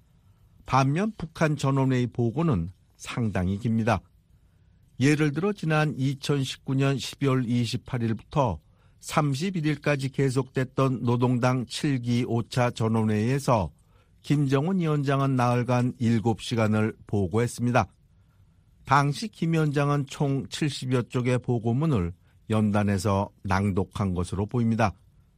반면 북한 전원회의 보고는 상당히 깁니다. 예를 들어 지난 2019년 12월 28일부터 31일까지 계속됐던 노동당 7기 5차 전원회의에서 김정은 위원장은 나흘간 7시간을 보고했습니다. 당시 김 위원장은 총 70여 쪽의 보고문을 연단에서 낭독한 것으로 보입니다.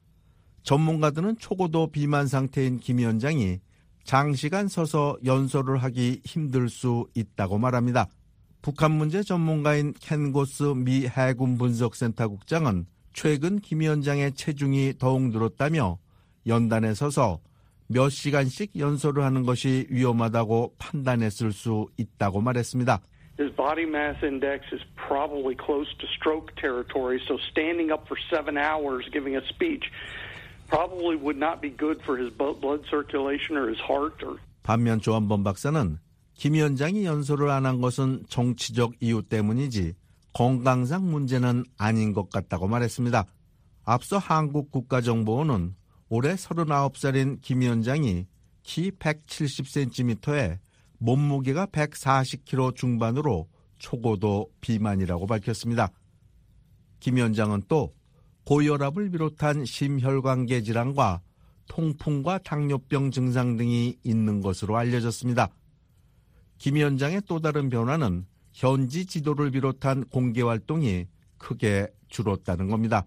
전문가들은 초고도 비만 상태인 김 위원장이 장시간 서서 연설을 하기 힘들 수 있다고 말합니다. 북한 문제 전문가인 켄 고스 미 해군 분석센터 국장은 최근 김 위원장의 체중이 더욱 늘었다며 연단에 서서 몇 시간씩 연설을 하는 것이 위험하다고 판단했을 수 있다고 말했습니다. His body mass index is probably close to stroke territory, so standing up for 7 hours giving a speech probably would not be good for his blood circulation or his heart. 반면 조한범 박사는 김 위원장이 연설을 안 한 것은 정치적 이유 때문이지 건강상 문제는 아닌 것 같다고 말했습니다. 앞서 한국국가정보원은 올해 39살인 김 위원장이 키 170cm에 몸무게가 140kg 중반으로 초고도 비만이라고 밝혔습니다. 김 위원장은 또 고혈압을 비롯한 심혈관계 질환과 통풍과 당뇨병 증상 등이 있는 것으로 알려졌습니다. 김 위원장의 또 다른 변화는 현지 지도를 비롯한 공개활동이 크게 줄었다는 겁니다.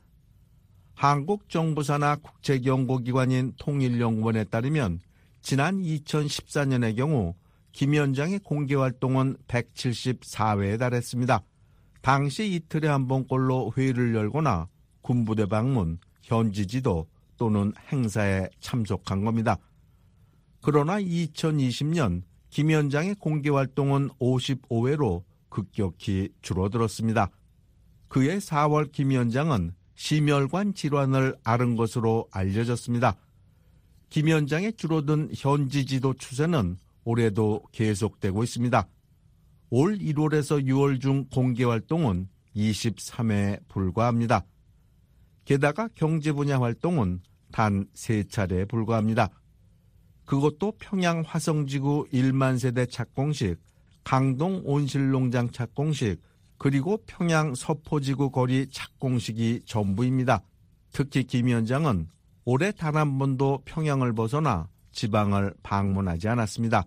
한국 정부 산하 국책연구기관인 통일연구원에 따르면 지난 2014년의 경우 김 위원장의 공개활동은 174회에 달했습니다. 당시 이틀에 한 번꼴로 회의를 열거나 군부대 방문, 현지 지도 또는 행사에 참석한 겁니다. 그러나 2020년 김 위원장의 공개활동은 55회로 급격히 줄어들었습니다. 그해 4월 김 위원장은 심혈관 질환을 앓은 것으로 알려졌습니다. 김 위원장의 줄어든 현지 지도 추세는 올해도 계속되고 있습니다. 올 1월에서 6월 중 공개 활동은 23회에 불과합니다. 게다가 경제 분야 활동은 단 3차례에 불과합니다. 그것도 평양 화성지구 1만 세대 착공식, 강동 온실농장 착공식, 그리고 평양 서포지구 거리 착공식이 전부입니다. 특히 김 위원장은 올해 단 한 번도 평양을 벗어나 지방을 방문하지 않았습니다.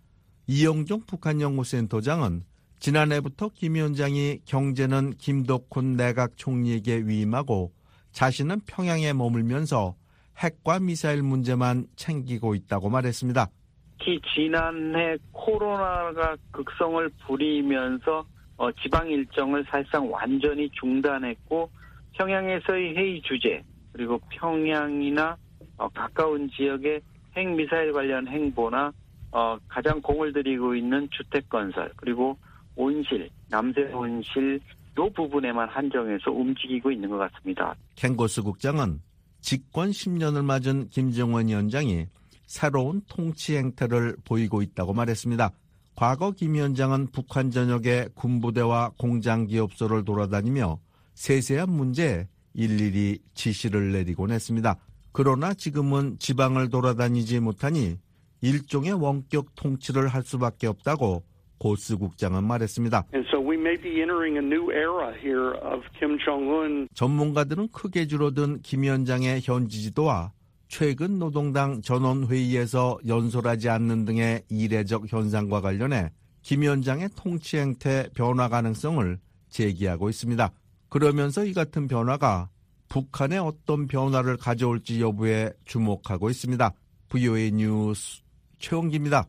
이영종 북한연구센터장은 지난해부터 김 위원장이 경제는 김덕훈 내각 총리에게 위임하고 자신은 평양에 머물면서 핵과 미사일 문제만 챙기고 있다고 말했습니다. 특히 지난해 코로나가 극성을 부리면서 지방 일정을 사실상 완전히 중단했고 평양에서의 회의 주제 그리고 평양이나 가까운 지역의 핵미사일 관련 행보나 가장 공을 들이고 있는 주택건설 그리고 온실, 남세 온실 요 부분에만 한정해서 움직이고 있는 것 같습니다. 켄고스 국장은 집권 10년을 맞은 김정은 위원장이 새로운 통치 행태를 보이고 있다고 말했습니다. 과거 김 위원장은 북한 전역의 군부대와 공장기업소를 돌아다니며 세세한 문제에 일일이 지시를 내리곤 했습니다. 그러나 지금은 지방을 돌아다니지 못하니 일종의 원격 통치를 할 수밖에 없다고 고스 국장은 말했습니다. And so we may be entering a new era here of Kim Jong-un. 전문가들은 크게 줄어든 김 위원장의 현지 지도와 최근 노동당 전원회의에서 연설하지 않는 등의 이례적 현상과 관련해 김 위원장의 통치 행태 변화 가능성을 제기하고 있습니다. 그러면서 이 같은 변화가 북한에 어떤 변화를 가져올지 여부에 주목하고 있습니다. VOA 뉴스 최홍기입니다.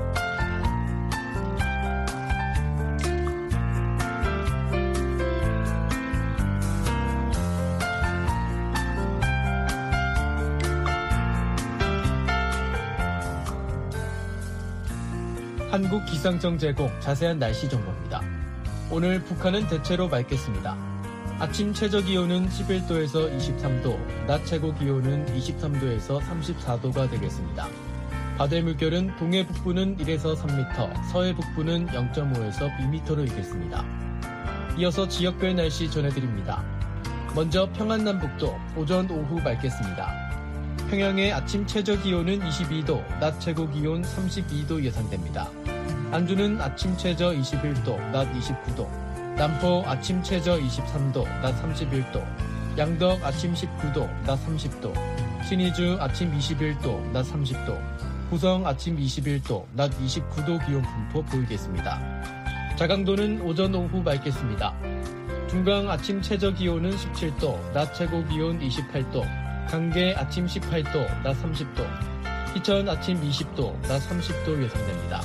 한국 기상청 제공 자세한 날씨 정보입니다. 오늘 북한은 대체로 맑겠습니다. 아침 최저기온은 11도에서 23도, 낮 최고기온은 23도에서 34도가 되겠습니다. 바다의 물결은 동해 북부는 1에서 3m, 서해 북부는 0.5에서 2m로 일겠습니다. 이어서 지역별 날씨 전해드립니다. 먼저 평안남북도 오전 오후 맑겠습니다. 평양의 아침 최저기온은 22도, 낮 최고기온 32도 예상됩니다. 안주는 아침 최저 21도, 낮 29도, 남포 아침 최저 23도, 낮 31도, 양덕 아침 19도, 낮 30도, 신의주 아침 21도, 낮 30도, 구성 아침 21도, 낮 29도 기온 분포 보이겠습니다. 자강도는 오전 오후 맑겠습니다. 중강 아침 최저 기온은 17도, 낮 최고 기온 28도, 강계 아침 18도, 낮 30도, 희천 아침 20도, 낮 30도 예상됩니다.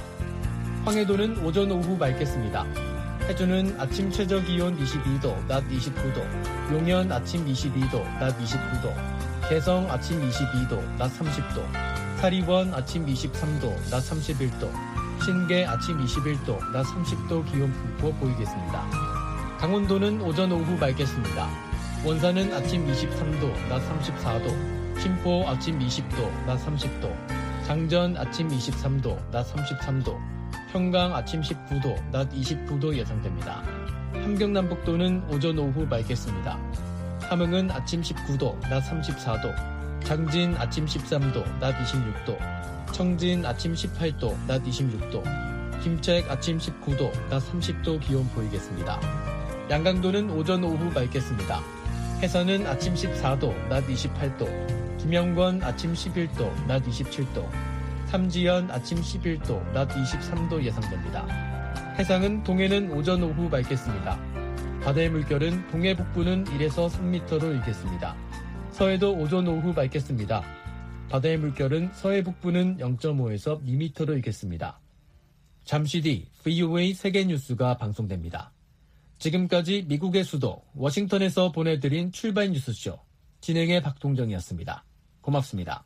황해도는 오전 오후 맑겠습니다. 해주는 아침 최저 기온 22도, 낮 29도, 용현 아침 22도, 낮 29도, 개성 아침 22도, 낮 30도, 사리원 아침 23도, 낮 31도, 신계 아침 21도, 낮 30도 기온 분포 보이겠습니다. 강원도는 오전 오후 맑겠습니다. 원산은 아침 23도, 낮 34도, 김포 아침 20도, 낮 30도, 장전 아침 23도, 낮 33도, 평강 아침 19도, 낮 29도 예상됩니다. 함경남북도는 오전 오후 맑겠습니다. 함흥은 아침 19도, 낮 34도, 장진 아침 13도, 낮 26도, 청진 아침 18도, 낮 26도, 김책 아침 19도, 낮 30도 기온 보이겠습니다. 양강도는 오전 오후 맑겠습니다. 해선은 아침 14도, 낮 28도, 김영권 아침 11도, 낮 27도, 삼지연 아침 11도, 낮 23도 예상됩니다. 해상은 동해는 오전 오후 맑겠습니다. 바다의 물결은 동해 북부는 1에서 3m로 일겠습니다. 서해도 오전 오후 맑겠습니다. 바다의 물결은 서해 북부는 0.5에서 2m로 일겠습니다. 잠시 뒤 VOA 세계뉴스가 방송됩니다. 지금까지 미국의 수도 워싱턴에서 보내드린 출발 뉴스쇼 진행의 박동정이었습니다. 고맙습니다.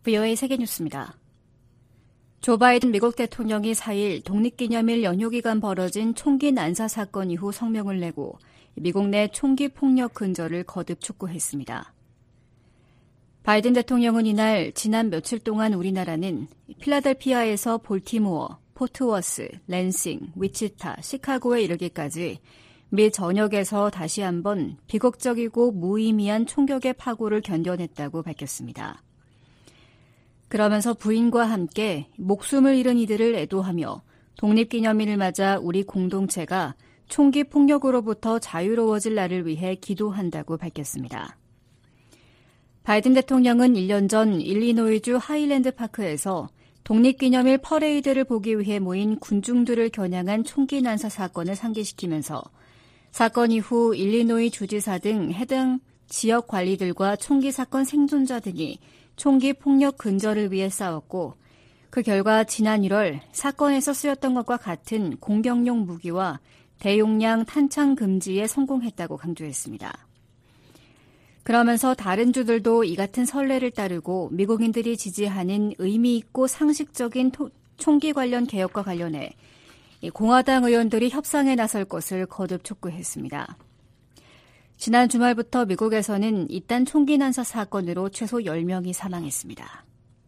VOA 세계뉴스입니다. 조 바이든 미국 대통령이 4일 독립기념일 연휴 기간 벌어진 총기 난사 사건 이후 성명을 내고 미국 내 총기 폭력 근절을 거듭 촉구했습니다. 바이든 대통령은 이날 지난 며칠 동안 우리나라는 필라델피아에서 볼티모어, 포트워스, 랜싱, 위치타, 시카고에 이르기까지 미 전역에서 다시 한번 비극적이고 무의미한 총격의 파고를 견뎌냈다고 밝혔습니다. 그러면서 부인과 함께 목숨을 잃은 이들을 애도하며 독립기념일을 맞아 우리 공동체가 총기 폭력으로부터 자유로워질 날을 위해 기도한다고 밝혔습니다. 바이든 대통령은 1년 전 일리노이주 하일랜드 파크에서 독립기념일 퍼레이드를 보기 위해 모인 군중들을 겨냥한 총기 난사 사건을 상기시키면서 사건 이후 일리노이 주지사 등 해당 지역 관리들과 총기 사건 생존자 등이 총기 폭력 근절을 위해 싸웠고 그 결과 지난 1월 사건에서 쓰였던 것과 같은 공격용 무기와 대용량 탄창 금지에 성공했다고 강조했습니다. 그러면서 다른 주들도 이 같은 선례를 따르고 미국인들이 지지하는 의미 있고 상식적인 총기 관련 개혁과 관련해 공화당 의원들이 협상에 나설 것을 거듭 촉구했습니다. 지난 주말부터 미국에서는 이딴 총기 난사 사건으로 최소 10명이 사망했습니다.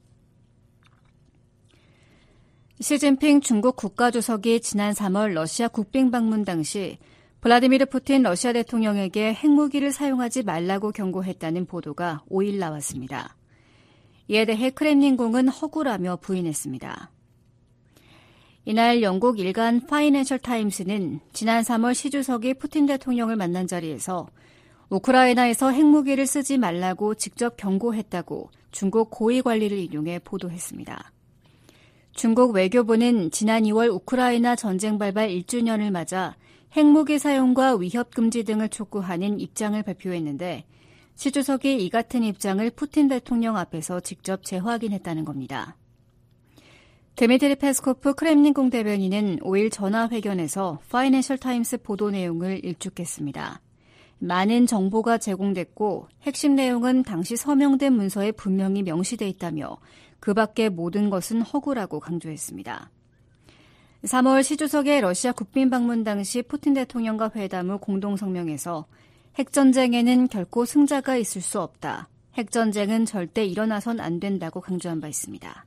시진핑 중국 국가주석이 지난 3월 러시아 국빈 방문 당시 블라디미르 푸틴 러시아 대통령에게 핵무기를 사용하지 말라고 경고했다는 보도가 5일 나왔습니다. 이에 대해 크렘린궁은 허구라며 부인했습니다. 이날 영국 일간 파이낸셜 타임스는 지난 3월 시 주석이 푸틴 대통령을 만난 자리에서 우크라이나에서 핵무기를 쓰지 말라고 직접 경고했다고 중국 고위 관리를 인용해 보도했습니다. 중국 외교부는 지난 2월 우크라이나 전쟁 발발 1주년을 맞아 핵무기 사용과 위협 금지 등을 촉구하는 입장을 발표했는데 시 주석이 이 같은 입장을 푸틴 대통령 앞에서 직접 재확인했다는 겁니다. 드미트리 페스코프 크렘린궁 대변인은 5일 전화회견에서 파이낸셜 타임스 보도 내용을 일축했습니다. 많은 정보가 제공됐고 핵심 내용은 당시 서명된 문서에 분명히 명시돼 있다며 그 밖의 모든 것은 허구라고 강조했습니다. 3월 시 주석의 러시아 국빈 방문 당시 푸틴 대통령과 회담 후 공동성명에서 핵전쟁에는 결코 승자가 있을 수 없다. 핵전쟁은 절대 일어나선 안 된다고 강조한 바 있습니다.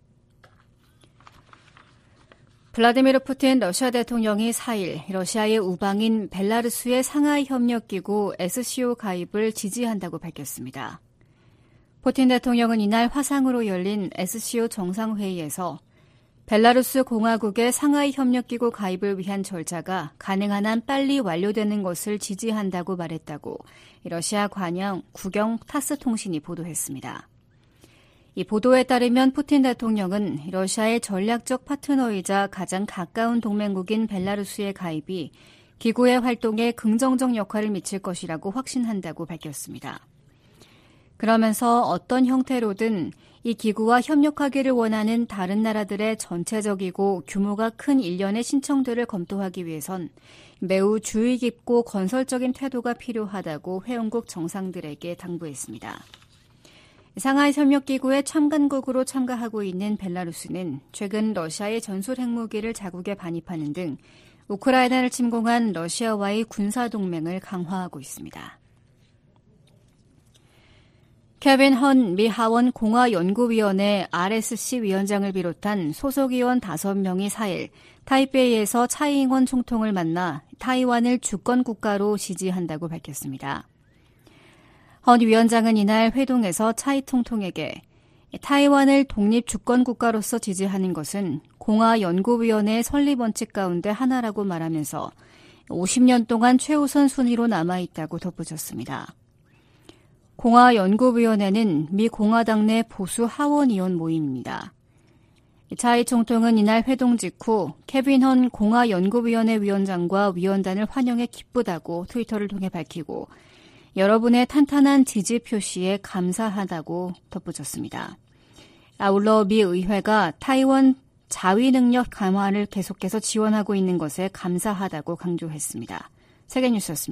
블라디미르 푸틴 러시아 대통령이 4일 러시아의 우방인 벨라루스의 상하이 협력기구 SCO 가입을 지지한다고 밝혔습니다. 푸틴 대통령은 이날 화상으로 열린 SCO 정상회의에서 벨라루스 공화국의 상하이 협력기구 가입을 위한 절차가 가능한 한 빨리 완료되는 것을 지지한다고 말했다고 러시아 국영 타스 통신이 보도했습니다. 이 보도에 따르면 푸틴 대통령은 러시아의 전략적 파트너이자 가장 가까운 동맹국인 벨라루스의 가입이 기구의 활동에 긍정적 역할을 미칠 것이라고 확신한다고 밝혔습니다. 그러면서 어떤 형태로든 이 기구와 협력하기를 원하는 다른 나라들의 전체적이고 규모가 큰 일련의 신청들을 검토하기 위해선 매우 주의 깊고 건설적인 태도가 필요하다고 회원국 정상들에게 당부했습니다. 상하이 협력기구의 참관국으로 참가하고 있는 벨라루스는 최근 러시아의 전술 핵무기를 자국에 반입하는 등 우크라이나를 침공한 러시아와의 군사동맹을 강화하고 있습니다. 케빈 헌 미 하원 공화연구위원회 RSC 위원장을 비롯한 소속위원 5명이 4일 타이베이에서 차이잉원 총통을 만나 타이완을 주권국가로 지지한다고 밝혔습니다. 헌 위원장은 이날 회동에서 차이 총통에게 타이완을 독립주권국가로서 지지하는 것은 공화연구위원회의 설립 원칙 가운데 하나라고 말하면서 50년 동안 최우선 순위로 남아있다고 덧붙였습니다. 공화연구위원회는 미 공화당 내 보수 하원의원 모임입니다. 차이 총통은 이날 회동 직후 케빈 헌 공화연구위원회 위원장과 위원단을 환영해 기쁘다고 트위터를 통해 밝히고 여러분의 탄탄한 지지 표시에 감사하다고 덧붙였습니다. 아울러 미 의회가 타이완 자위 능력 강화를 계속해서 지원하고 있는 것에 감사하다고 강조했습니다. 세계뉴스였습니다.